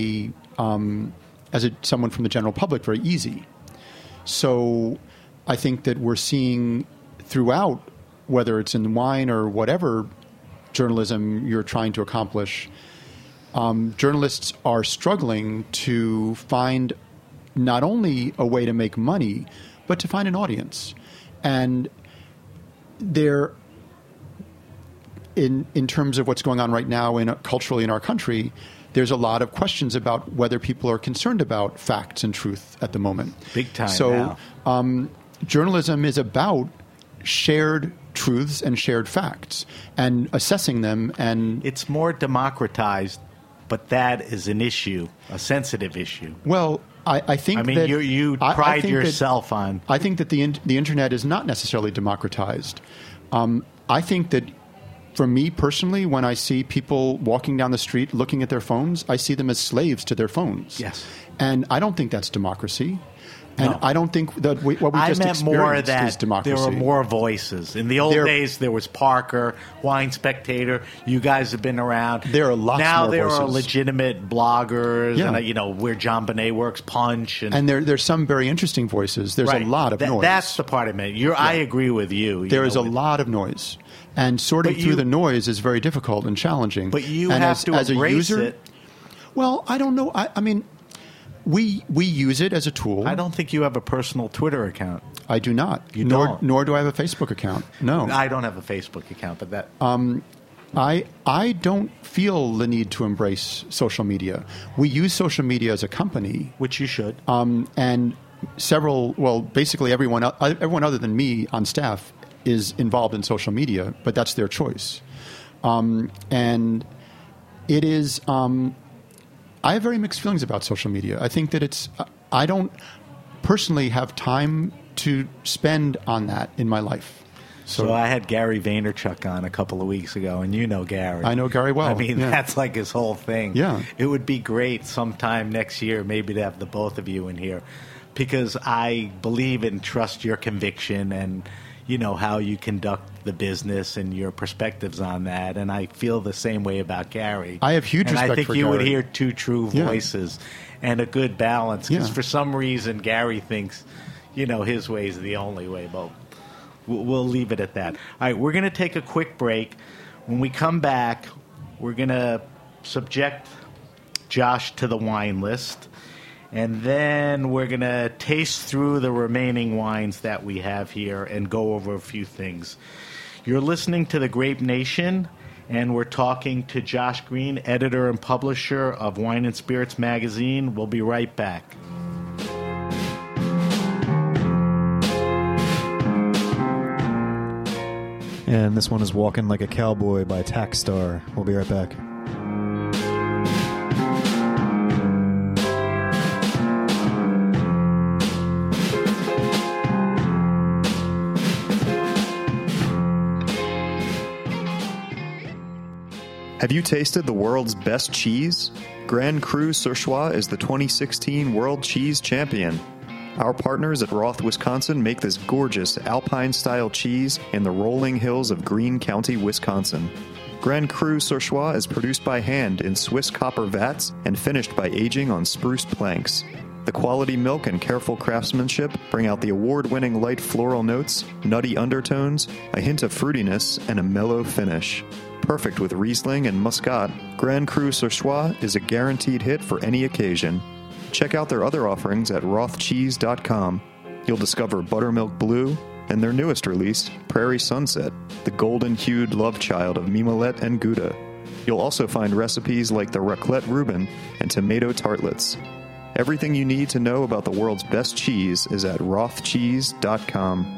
someone from the general public very easy. So I think that we're seeing throughout, whether it's in wine or whatever journalism you're trying to accomplish, journalists are struggling to find not only a way to make money, but to find an audience. And they're in terms of what's going on right now culturally in our country, there's a lot of questions about whether people are concerned about facts and truth at the moment. Big time. So journalism is about shared truths and shared facts and assessing them. And it's more democratized, but that is an issue, a sensitive issue. Well, I think that you pride yourself on. I think that the internet is not necessarily democratized. I think that for me personally, when I see people walking down the street looking at their phones, I see them as slaves to their phones. Yes. And I don't think that's democracy. And no. I don't think that what we just experienced is democracy. There were more voices. In the old days, there was Parker, Wine Spectator. You guys have been around. There are lots more voices. Now there are legitimate bloggers. Yeah. And, where John Bonet works, Punch. And there's some very interesting voices. There's a lot of noise. That's the part of it. I agree with you. There is a lot of noise. And sorting through the noise is very difficult and challenging. But you have to embrace it. Well, I don't know. I mean, we use it as a tool. I don't think you have a personal Twitter account. I do not. Don't? Nor do I have a Facebook account. No. I don't have a Facebook account, but that... I don't feel the need to embrace social media. We use social media as a company. Which you should. And basically everyone other than me on staff is involved in social media, but that's their choice. And it is... I have very mixed feelings about social media. I think that I don't personally have time to spend on that in my life. So I had Gary Vaynerchuk on a couple of weeks ago, and you know Gary. I know Gary well. I mean, that's like his whole thing. Yeah. It would be great sometime next year maybe to have the both of you in here, because I believe and trust your conviction and how you conduct the business and your perspectives on that. And I feel the same way about Gary. I have huge respect for Gary. I think you would hear two true voices and a good balance. Because for some reason, Gary thinks, his way is the only way. But we'll leave it at that. All right, we're going to take a quick break. When we come back, we're going to subject Josh to the wine list. And then we're going to taste through the remaining wines that we have here and go over a few things. You're listening to The Grape Nation, and we're talking to Josh Green, editor and publisher of Wine and Spirits magazine. We'll be right back. And this one is Walking Like a Cowboy by Taxstar. We'll be right back. Have you tasted the world's best cheese? Grand Cru Surchoix is the 2016 World Cheese Champion. Our partners at Roth, Wisconsin make this gorgeous Alpine-style cheese in the rolling hills of Greene County, Wisconsin. Grand Cru Surchoix is produced by hand in Swiss copper vats and finished by aging on spruce planks. The quality milk and careful craftsmanship bring out the award-winning light floral notes, nutty undertones, a hint of fruitiness, and a mellow finish. Perfect with Riesling and Muscat, Grand Cru Surchoix is a guaranteed hit for any occasion. Check out their other offerings at rothcheese.com. You'll discover Buttermilk Blue and their newest release, Prairie Sunset, the golden-hued love child of Mimolette and Gouda. You'll also find recipes like the Raclette Reuben and tomato tartlets. Everything you need to know about the world's best cheese is at rothcheese.com.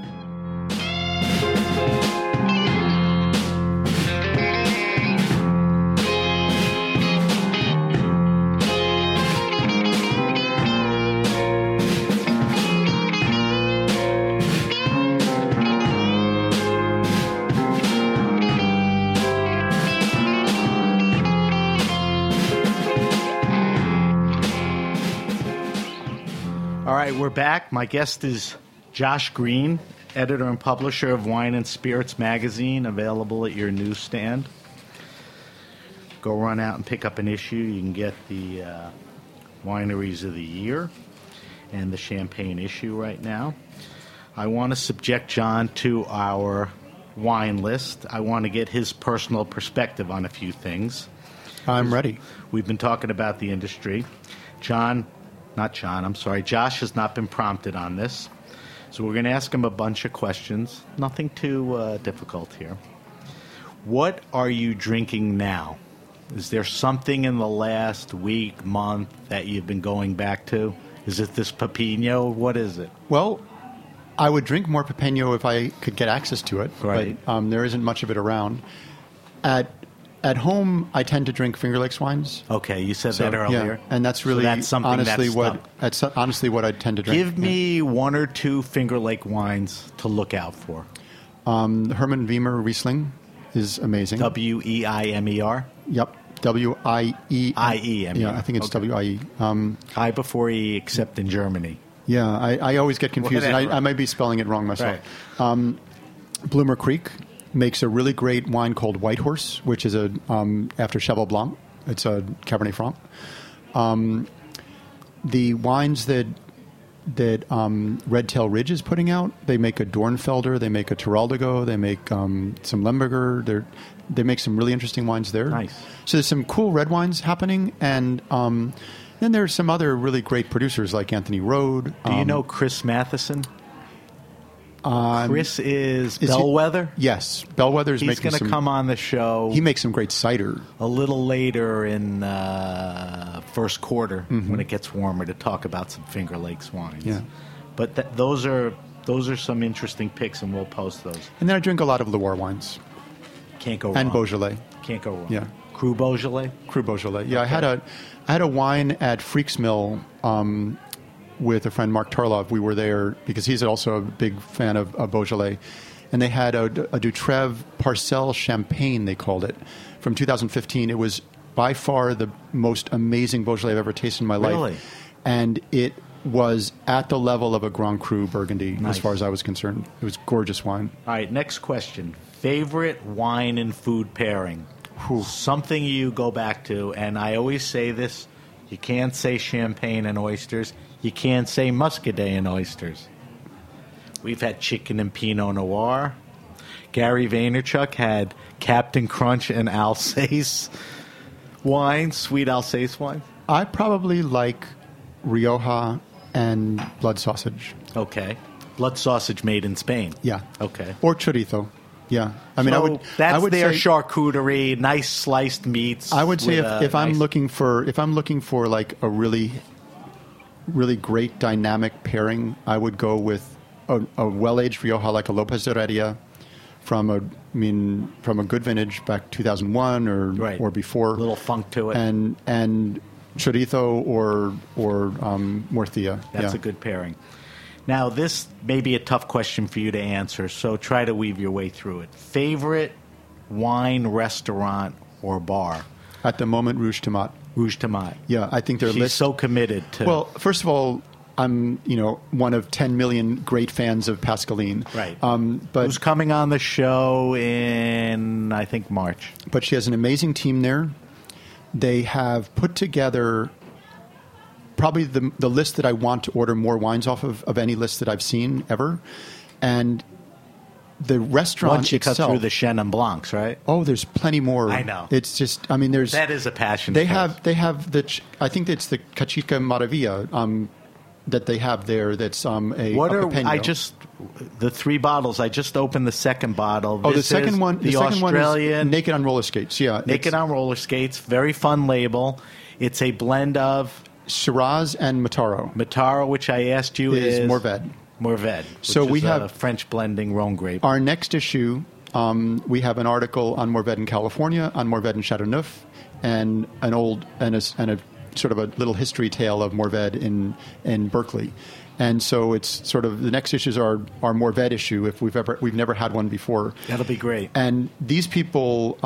All right, we're back. My guest is Josh Green, editor and publisher of Wine and Spirits magazine, available at your newsstand. Go run out and pick up an issue. You can get the Wineries of the Year and the Champagne issue right now. I want to subject John to our wine list. I want to get his personal perspective on a few things. I'm ready. We've been talking about the industry. Josh has not been prompted on this. So we're going to ask him a bunch of questions. Nothing too difficult here. What are you drinking now? Is there something in the last week, month that you've been going back to? Is it this Pepino? What is it? Well, I would drink more Pepino if I could get access to it. Right. But there isn't much of it around. At home, I tend to drink Finger Lakes wines. Okay, you said that earlier. Yeah, and that's really that's something honestly that's honestly what I tend to drink. Give me one or two Finger Lake wines to look out for. Herman Wiemer Riesling is amazing. Weimer? Yep. W-I-E. I-E-M-E. Yeah, I think it's okay. W-I-E. I before E, except in Germany. Yeah, I always get confused, and I might be spelling it wrong myself. Right. Bloomer Creek makes a really great wine called White Horse, which is after Cheval Blanc. It's a Cabernet Franc. The wines that Red Tail Ridge is putting out, they make a Dornfelder, they make a Teraldigo, they make some Lemberger. They make some really interesting wines there. Nice. So there's some cool red wines happening, and then there's some other really great producers like Anthony Rode. Do you know Chris Matheson? Chris is Bellwether? Yes. Bellwether is He's going to come on the show. He makes some great cider. A little later in first quarter when it gets warmer to talk about some Finger Lakes wines. Yeah. But those are some interesting picks, and we'll post those. And then I drink a lot of Loire wines. Can't go wrong. And Beaujolais. Can't go wrong. Yeah. Cru Beaujolais? Cru Beaujolais. Yeah, Okay. I had a wine at Freaks Mill with a friend, Mark Tarlov. We were there because he's also a big fan of Beaujolais. And they had a Dutrève Parcelle Champagne, they called it, from 2015. It was by far the most amazing Beaujolais I've ever tasted in my life. Really? And it was at the level of a Grand Cru Burgundy, Nice. as far as I was concerned. It was gorgeous wine. All right, next question. Favorite wine and food pairing? Something you go back to, and I always say this, you can't say champagne and oysters. You can't say muscadet and oysters. We've had chicken and Pinot Noir. Gary Vaynerchuk had Captain Crunch and Alsace wine, sweet Alsace wine. I probably like Rioja and blood sausage. Okay. Blood sausage made in Spain. Yeah. Okay. Or chorizo. Yeah. I mean, So that's I would their say, charcuterie, nice sliced meats. I would say with if I'm nice- looking for like a really, really great dynamic pairing, I would go with a well-aged Rioja like a Lopez de Heredia from a good vintage back 2001 or before. A little funk to it. And chorizo or morcilla. That's yeah. a good pairing. Now, this may be a tough question for you to answer, so try to weave your way through it. Favorite wine restaurant or bar? At the moment, Rouge Tomate. Rouge Tomate. Yeah, I think their She's list. so committed to... Well, first of all, I'm one of 10 million great fans of Pascaline. Right. But who's coming on the show in, I think, March. But she has an amazing team there. They have put together probably the list that I want to order more wines off of any list that I've seen ever. And the restaurant Once you itself, cut through the Chenin Blancs, right? Oh, there's plenty more. I know. It's just, I mean, there's... That is a passion. They have I think it's the Cachica Maravilla that they have there that's a Pequeño. The 3 bottles, I just opened the second bottle. The second one is Naked on Roller Skates, yeah. Naked on Roller Skates, very fun label. It's a blend of... Shiraz and Mataro. Mataro, which I asked you, is Mourvèdre. Mourvèdre, So we have a French blending Rhone grape. Our next issue, we have an article on Mourvèdre in California, on Mourvèdre in Châteauneuf, and a sort of a little history tale of Mourvèdre in Berkeley. And so it's sort of the next issues are our Mourvèdre issue if we've never had one before. That'll be great. And these people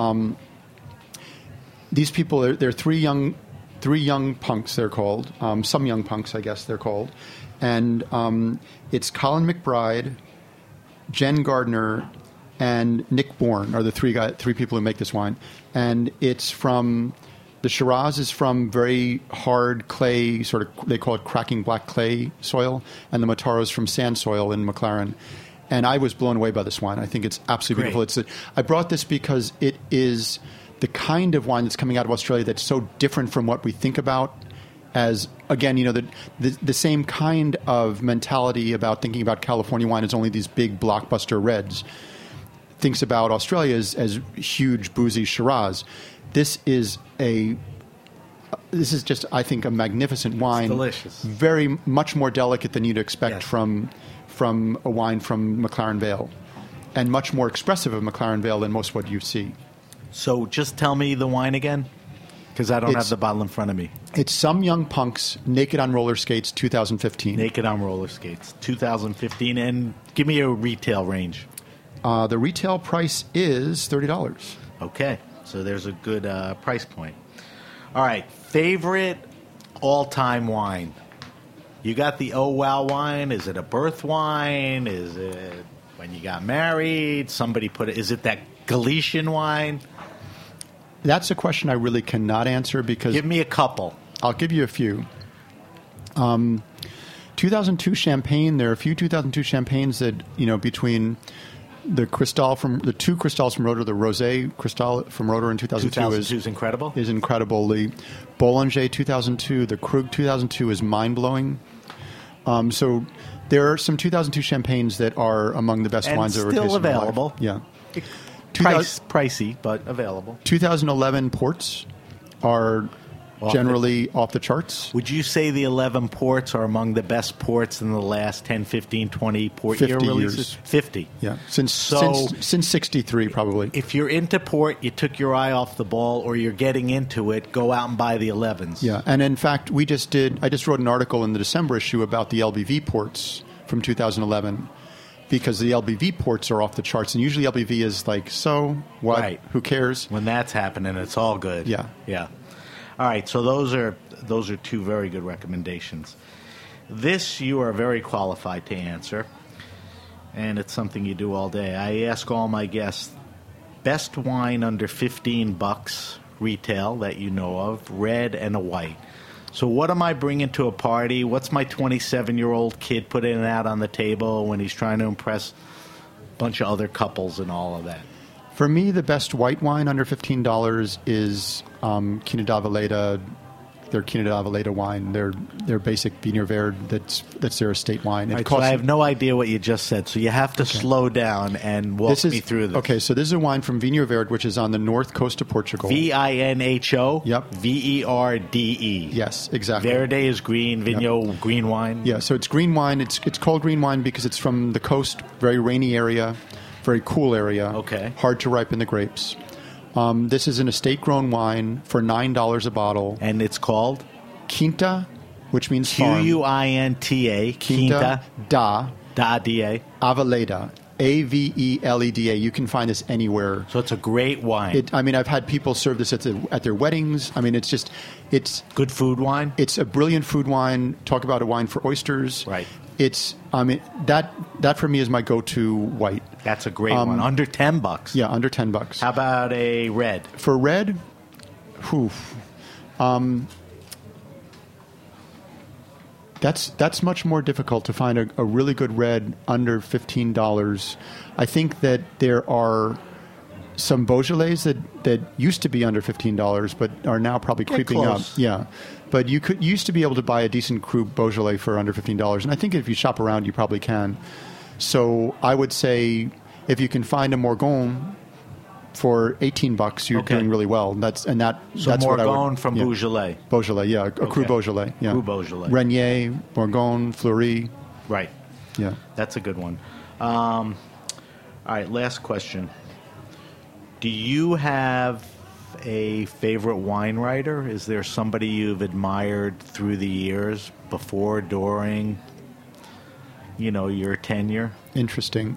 they're three young punks. They're called some young punks, I guess they're called. And it's Colin McBride, Jen Gardner, and Nick Bourne are the three people who make this wine. And it's from the Shiraz is from very hard clay, sort of they call it cracking black clay soil, and the Mataro is from sand soil in McLaren. And I was blown away by this wine. I think it's absolutely beautiful. I brought this because it is the kind of wine that's coming out of Australia that's so different from what we think about as, again, the same kind of mentality about thinking about California wine as only these big blockbuster reds. Thinks about Australia as huge, boozy Shiraz. This is just, I think, a magnificent wine. It's delicious. Very much more delicate than you'd expect from a wine from McLaren Vale, and much more expressive of McLaren Vale than most of what you see. So just tell me the wine again, because I don't have the bottle in front of me. It's Some Young Punks, Naked on Roller Skates, 2015. Naked on Roller Skates, 2015. And give me a retail range. The retail price is $30. Okay, so there's a good price point. All right, favorite all-time wine. You got the Oh Wow wine. Is it a birth wine? Is it when you got married? Somebody put it. Is it that Galician wine? That's a question I really cannot answer because... Give me a couple. I'll give you a few. 2002 Champagne, there are a few 2002 Champagnes that, between the Cristal the two Cristals from Roeder, the Rosé Cristal from Roeder in 2002 is incredible. Is incredible. The Bollinger 2002, the Krug 2002 is mind-blowing. So there are some 2002 Champagnes that are among the best wines I've ever tasted. Still available. Yeah. Pricey, but available. 2011 ports are generally off the charts. Would you say the 11 ports are among the best ports in the last 10, 15, 20 port year releases? Years. 50. Yeah, since 63 probably. If you're into port, you took your eye off the ball, or you're getting into it, go out and buy the 11s. Yeah, and in fact, I just wrote an article in the December issue about the LBV ports from 2011. Because the LBV ports are off the charts, and usually LBV is like, so what? Right. Who cares? When that's happening, it's all good. Yeah. All right, so those are two very good recommendations. This you are very qualified to answer, and it's something you do all day. I ask all my guests, best wine under $15 retail that you know of, red and a white. So what am I bringing to a party? What's my 27-year-old kid putting out on the table when he's trying to impress a bunch of other couples and all of that? For me, the best white wine under $15 is Quina da Valeta. Their Quina da Valeta wine. Their basic Vineyard Verde. That's their estate wine. Right, so I have no idea what you just said, so you have to slow down and walk me through this. Okay, so this is a wine from Vineyard Verde, which is on the north coast of Portugal. VINHO? Yep. VERDE. Yes, exactly. Verde is green, Vinho green wine. Yeah, so it's green wine. It's called green wine because it's from the coast, very rainy area, very cool area. Okay. Hard to ripen the grapes. This is an estate-grown wine for $9 a bottle. And it's called? Quinta, which means farm. Quinta. Quinta da Da, D-A. Aveleda. Aveleda. You can find this anywhere. So it's a great wine. I've had people serve this at their weddings. It's good food wine. It's a brilliant food wine. Talk about a wine for oysters. Right. That for me is my go-to white. That's a great one. Under $10. Yeah, under $10. How about a red? For red, that's much more difficult to find a really good red under $15. I think that there are some Beaujolais that used to be under $15, but are now probably creeping up. Yeah, but you used to be able to buy a decent cru Beaujolais for under $15, and I think if you shop around, you probably can. So I would say if you can find a Morgon for $18, you're doing really well. That's Morgon what I would, from Beaujolais. Beaujolais, yeah, a cru Beaujolais, yeah. Cru Beaujolais. Renier, Morgon, Fleury. Right. Yeah, that's a good one. All right, last question. Do you have a favorite wine writer? Is there somebody you've admired through the years, before, during, your tenure? Interesting.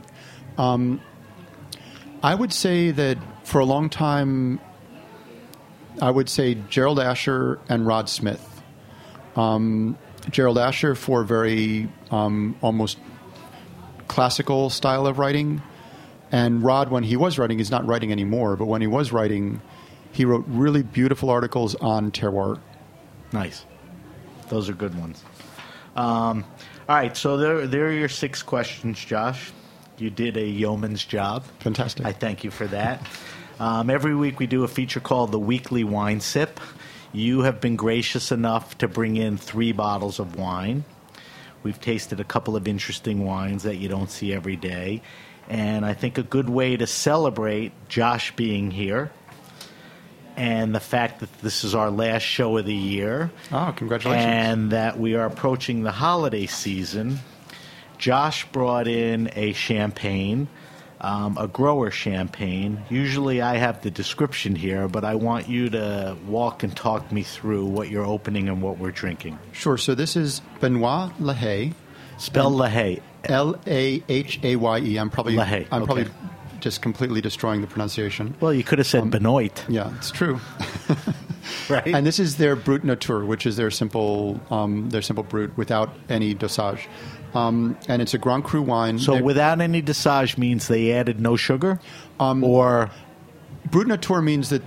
I would say that for a long time, I would say Gerald Asher and Rod Smith. Gerald Asher for very almost classical style of writing. And Rod, when he was writing, he's not writing anymore, but when he was writing, he wrote really beautiful articles on terroir. Nice. Those are good ones. All right, so there are your 6 questions, Josh. You did a yeoman's job. Fantastic. I thank you for that. Every week we do a feature called the Weekly Wine Sip. You have been gracious enough to bring in 3 bottles of wine. We've tasted a couple of interesting wines that you don't see every day. And I think a good way to celebrate Josh being here and the fact that this is our last show of the year. Oh, congratulations. And that we are approaching the holiday season. Josh brought in a champagne, a grower champagne. Usually I have the description here, but I want you to walk and talk me through what you're opening and what we're drinking. Sure. So this is Benoit Lahaye. Spell Lahaye. Lahaye. I'm probably just completely destroying the pronunciation. Well, you could have said Benoit. Yeah, it's true. Right. And this is their Brut Nature, which is their simple brut without any dosage. And it's a Grand Cru wine. So without any dosage means they added no sugar, or Brut Nature means that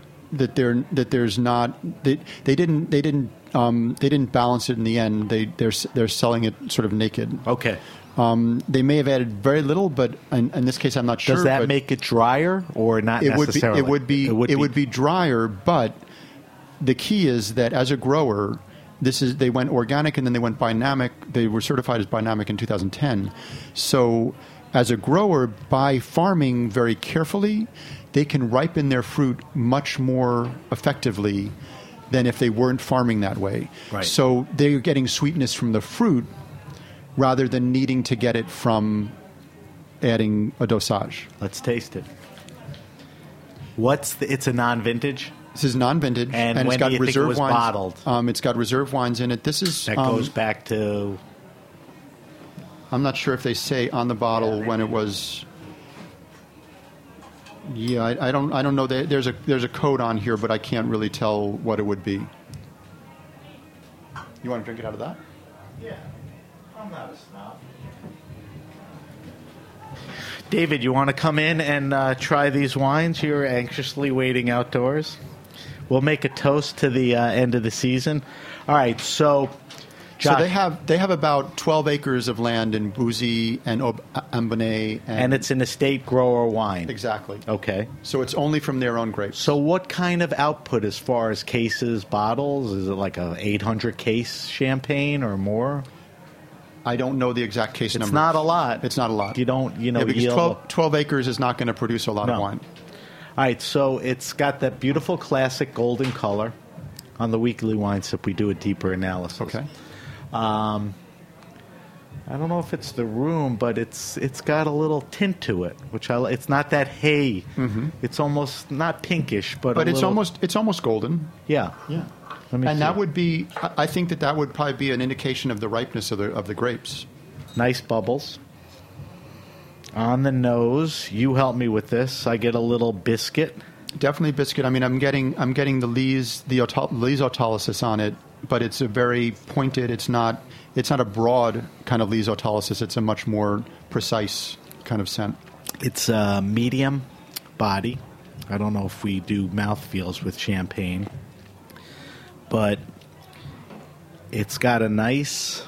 they didn't balance it in the end. They're selling it sort of naked. Okay. They may have added very little, but in this case, I'm not sure. Does that make it drier or not necessarily? It would be drier, but the key is that as a grower, they went organic and then they went biodynamic. They were certified as biodynamic in 2010. So as a grower, by farming very carefully, they can ripen their fruit much more effectively than if they weren't farming that way. Right. So they're getting sweetness from the fruit rather than needing to get it from adding a dosage. Let's taste it. It's a non-vintage? This is non-vintage, and it's got reserve wines. Bottled? It's got reserve wines in it. That goes back to. I'm not sure if they say on the bottle when it was. Yeah, I don't know. There's a code on here, but I can't really tell what it would be. You want to drink it out of that? Yeah, I'm not a snob. David, you want to come in and try these wines? You're anxiously waiting outdoors. We'll make a toast to the end of the season. All right, so Josh, so they have about 12 acres of land in Bouzy and Ambonnet. And it's an estate grower wine. Exactly. Okay. So it's only from their own grapes. So what kind of output as far as cases, bottles? Is it like a 800 case champagne or more? I don't know the exact case number. It's not a lot. It's not a lot. You don't, because 12 acres is not going to produce a lot of wine. All right, so it's got that beautiful classic golden color. On the Weekly Wine Sip, we do a deeper analysis. Okay. I don't know if it's the room, but it's got a little tint to it, which it's not that hay. Mm-hmm. It's almost not pinkish, but it's almost golden. Yeah. Yeah. Let me see. That would be. I think that would probably be an indication of the ripeness of the grapes. Nice bubbles. On the nose, you help me with this. I get a little biscuit. Definitely biscuit. I mean, I'm getting the Lee's autolysis on it, but it's a very pointed. It's not a broad kind of Lee's autolysis. It's a much more precise kind of scent. It's a medium body. I don't know if we do mouthfeels with champagne, but it's got a nice.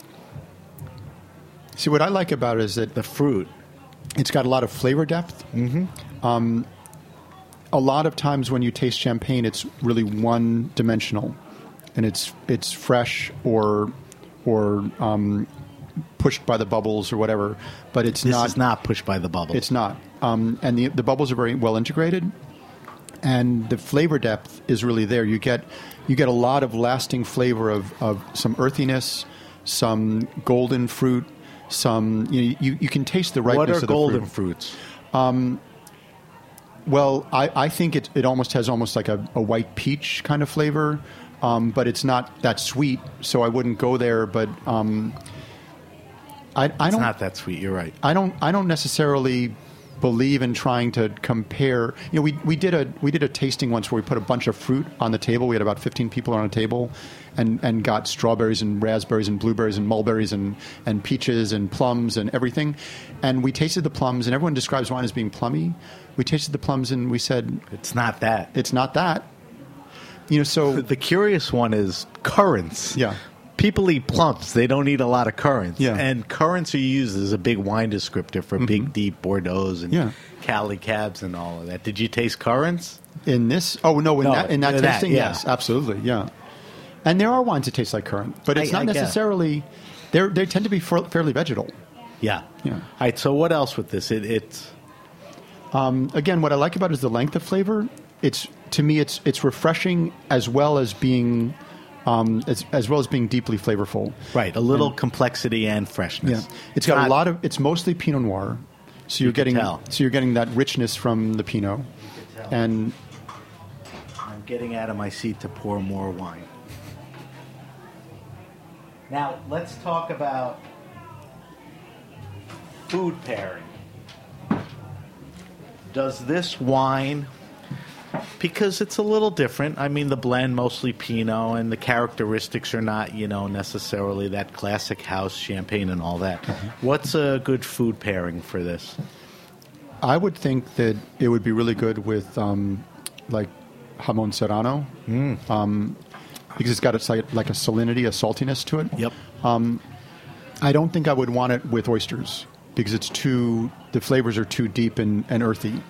See, what I like about it is that the fruit. It's got a lot of flavor depth. Mm-hmm. A lot of times when you taste champagne, it's really one-dimensional, and it's fresh or pushed by the bubbles or whatever. But This is not pushed by the bubbles. It's not, and the bubbles are very well integrated, and the flavor depth is really there. You get a lot of lasting flavor of some earthiness, some golden fruit. You can taste the ripeness of the fruit. What are golden fruits? Well, I think it almost has like a white peach kind of flavor, but it's not that sweet, so I wouldn't go there. But it's not that sweet. You're right. I don't necessarily believe in trying to compare. You know, we did a tasting once where we put a bunch of fruit on the table. We had about 15 people on a table, and got strawberries and raspberries and blueberries and mulberries and peaches and plums and everything. And we tasted the plums, and everyone describes wine as being plummy. We tasted the plums, and we said, It's not that. It's not that. You know, so the curious one is currants. Yeah. People eat plums. They don't eat a lot of currants. Yeah. And currants are used as a big wine descriptor for big, deep Bordeaux's and Cali Cabs and all of that. Did you taste currants? In this? Oh, no, in that tasting, yeah. yes, absolutely, yeah. And there are wines that tast like currant, but it's not necessarily. They tend to be fairly vegetal. Yeah. Yeah. All right, so what else with this? It's again, what I like about it is the length of flavor. To me, it's refreshing as well as being as well as being deeply flavorful. Right, a little complexity and freshness. Yeah, it's got a lot of. It's mostly Pinot Noir, so you're getting that richness from the Pinot, and I'm getting out of my seat to pour more wine. Now let's talk about food pairing. Does this wine? Because it's a little different. I mean, the blend mostly Pinot, and the characteristics are not, necessarily that classic house champagne and all that. Mm-hmm. What's a good food pairing for this? I would think that it would be really good with, like, jamon serrano, because it's got like a salinity, a saltiness to it. Yep. I don't think I would want it with oysters because the flavors are too deep and earthy.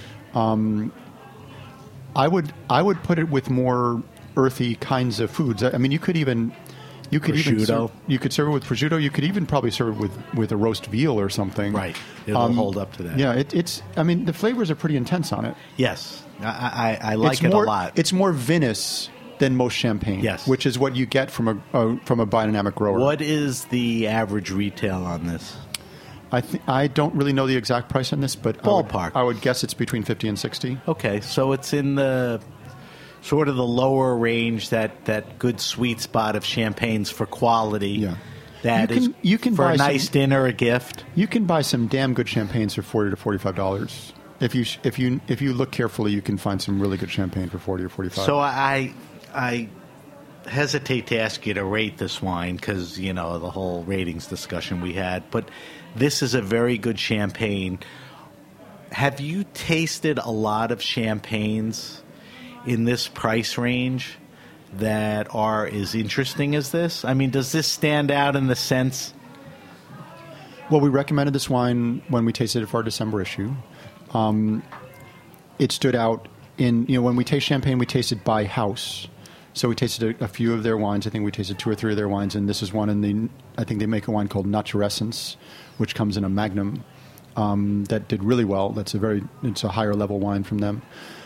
I would put it with more earthy kinds of foods. I mean, you could prosciutto. You could serve it with prosciutto. You could even probably serve it with a roast veal or something. Right. It'll hold up to that. Yeah. I mean, the flavors are pretty intense on it. Yes. I like it a lot. It's more vinous than most champagne. Yes. Which is what you get from a biodynamic grower. What is the average retail on this? I don't really know the exact price on this, but ballpark. I would guess it's between 50 and 60. Okay, so it's in the sort of the lower range, that good sweet spot of champagnes for quality. Yeah, you can for a nice dinner, a gift. You can buy some damn good champagnes for $40 to $45. If you look carefully, you can find some really good champagne for $40 or $45. So I hesitate to ask you to rate this wine because the whole ratings discussion we had, but this is a very good champagne. Have you tasted a lot of champagnes in this price range that are as interesting as this? I mean, does this stand out in the sense? Well, we recommended this wine when we tasted it for our December issue. It stood out when we taste champagne, we taste it by house. So we tasted a few of their wines. I think we tasted 2 or 3 of their wines, and this is one I think they make a wine called Naturescence, which comes in a Magnum that did really well. It's a higher level wine from them.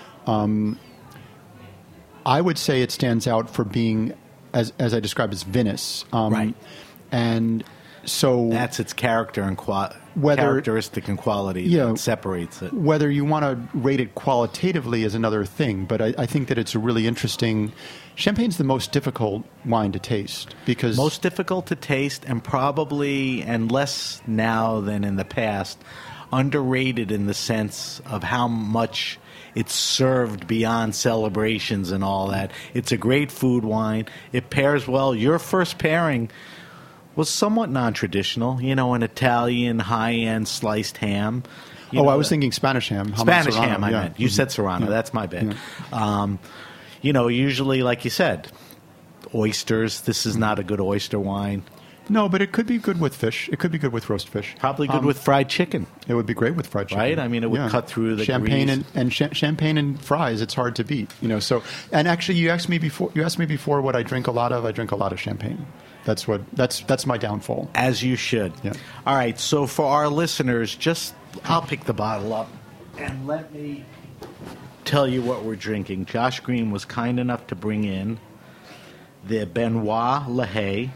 I would say it stands out for being, as I described, as vinous. Right. And so that's its character and characteristic and quality that separates it. Whether you want to rate it qualitatively is another thing, but I think that it's a really interesting. Champagne's the most difficult wine to taste because most difficult to taste, and probably and less now than in the past, underrated in the sense of how much it's served beyond celebrations and all that. It's a great food wine. It pairs well. Your first pairing was somewhat non-traditional, an Italian high-end sliced ham. I was thinking Spanish ham. Spanish Serrano, ham, I meant. You said Serrano. Yeah. That's my bad. Yeah. Usually, like you said, oysters. This is not a good oyster wine. No, but it could be good with fish. It could be good with roast fish. Probably good with fried chicken. It would be great with fried chicken. Right? I mean, it would cut through the champagne grease. Champagne and fries. It's hard to beat. So, and actually, you asked me before what I drink a lot of. I drink a lot of champagne. That's my downfall. As you should. Yeah. All right. So for our listeners, I'll pick the bottle up and let me tell you what we're drinking. Josh Green was kind enough to bring in the Benoit Lahaye,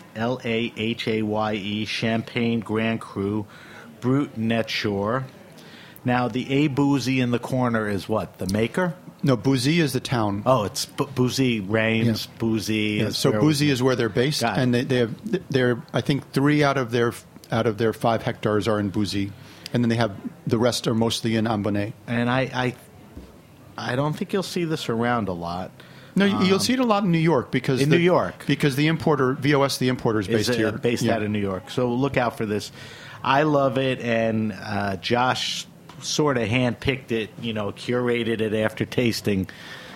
Lahaye Champagne Grand Cru Brut Net Shore. Now, the A Boozy in the corner is what? The maker? No, Bouzy is the town. Oh, it's Bouzy, Reims, yeah. Bouzy. Yeah. So Bouzy is where they're based, and they're I think 3 out of their 5 hectares are in Bouzy, and then they have the rest are mostly in Ambonnay. And I don't think you'll see this around a lot. No, you'll see it a lot in New York because New York because the importer VOS the importer is based here, based out of New York. So look out for this. I love it, and Josh sort of handpicked it, curated it after tasting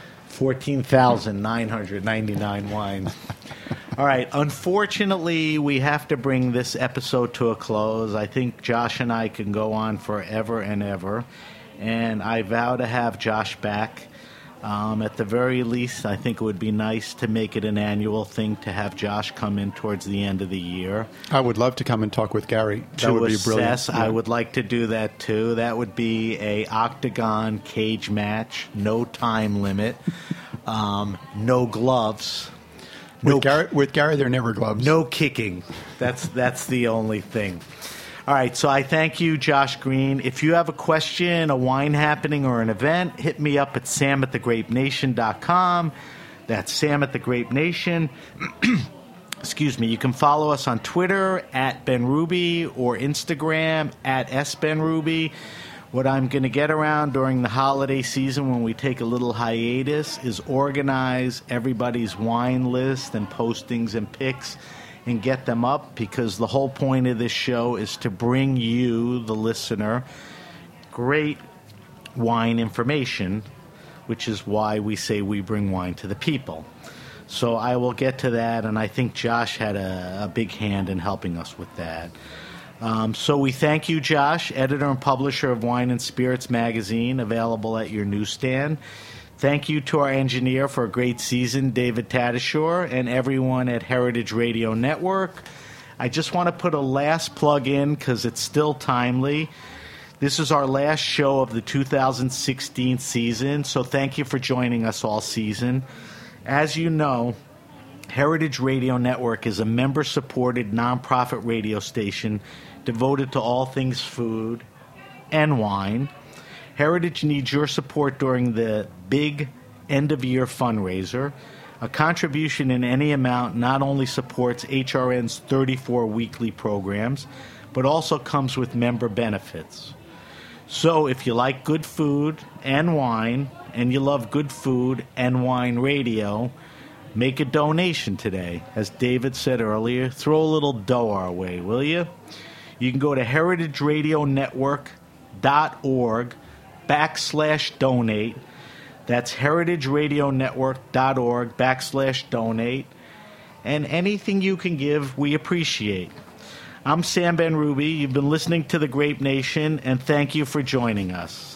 14,999 wines. All right. Unfortunately, we have to bring this episode to a close. I think Josh and I can go on forever and ever, and I vow to have Josh back. At the very least, I think it would be nice to make it an annual thing to have Josh come in towards the end of the year. I would love to come and talk with Gary. That would be brilliant. Yeah. I would like to do that too. That would be a octagon cage match, no time limit, no gloves. With Gary, there are never gloves. No kicking. That's the only thing. All right, so I thank you, Josh Green. If you have a question, a wine happening, or an event, hit me up at sam@thegrapenation.com. That's Sam at the Grape Nation. Excuse me. You can follow us on Twitter at Ben Ruby or Instagram at SBenRuby. What I'm going to get around during the holiday season when we take a little hiatus is organize everybody's wine list and postings and picks and get them up, because the whole point of this show is to bring you, the listener, great wine information, which is why we say we bring wine to the people. So I will get to that, and I think Josh had a big hand in helping us with that. So we thank you, Josh, editor and publisher of Wine and Spirits magazine, available at your newsstand. Thank you to our engineer for a great season, David Tadashore, and everyone at Heritage Radio Network. I just want to put a last plug in because it's still timely. This is our last show of the 2016 season, so thank you for joining us all season. As you know, Heritage Radio Network is a member-supported nonprofit radio station devoted to all things food and wine. Heritage needs your support during the big end-of-year fundraiser. A contribution in any amount not only supports HRN's 34 weekly programs, but also comes with member benefits. So if you like good food and wine, and you love good food and wine radio, make a donation today. As David said earlier, throw a little dough our way, will you? You can go to heritageradionetwork.org/donate. That's heritageradionetwork.org/donate. And anything you can give, we appreciate. I'm Sam Ben-Ruby. You've been listening to The Grape Nation, and thank you for joining us.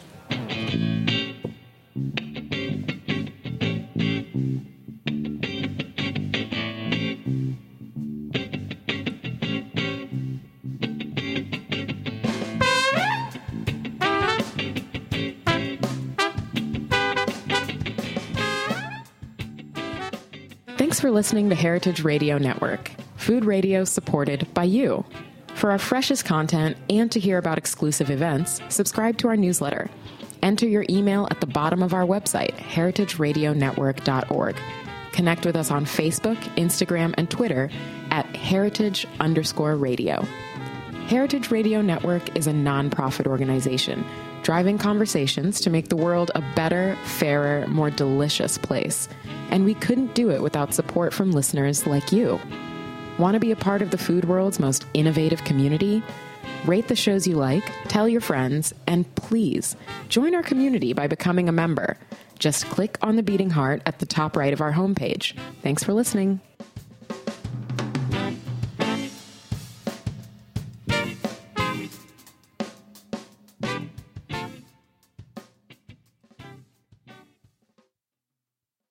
Thanks for listening to Heritage Radio Network, food radio supported by you. For our freshest content and to hear about exclusive events, subscribe to our newsletter. Enter your email at the bottom of our website, heritageradionetwork.org. Connect with us on Facebook, Instagram, and Twitter at heritage_radio. Heritage Radio Network is a nonprofit organization driving conversations to make the world a better, fairer, more delicious place. And we couldn't do it without support from listeners like you. Want to be a part of the food world's most innovative community? Rate the shows you like, tell your friends, and please join our community by becoming a member. Just click on the beating heart at the top right of our homepage. Thanks for listening.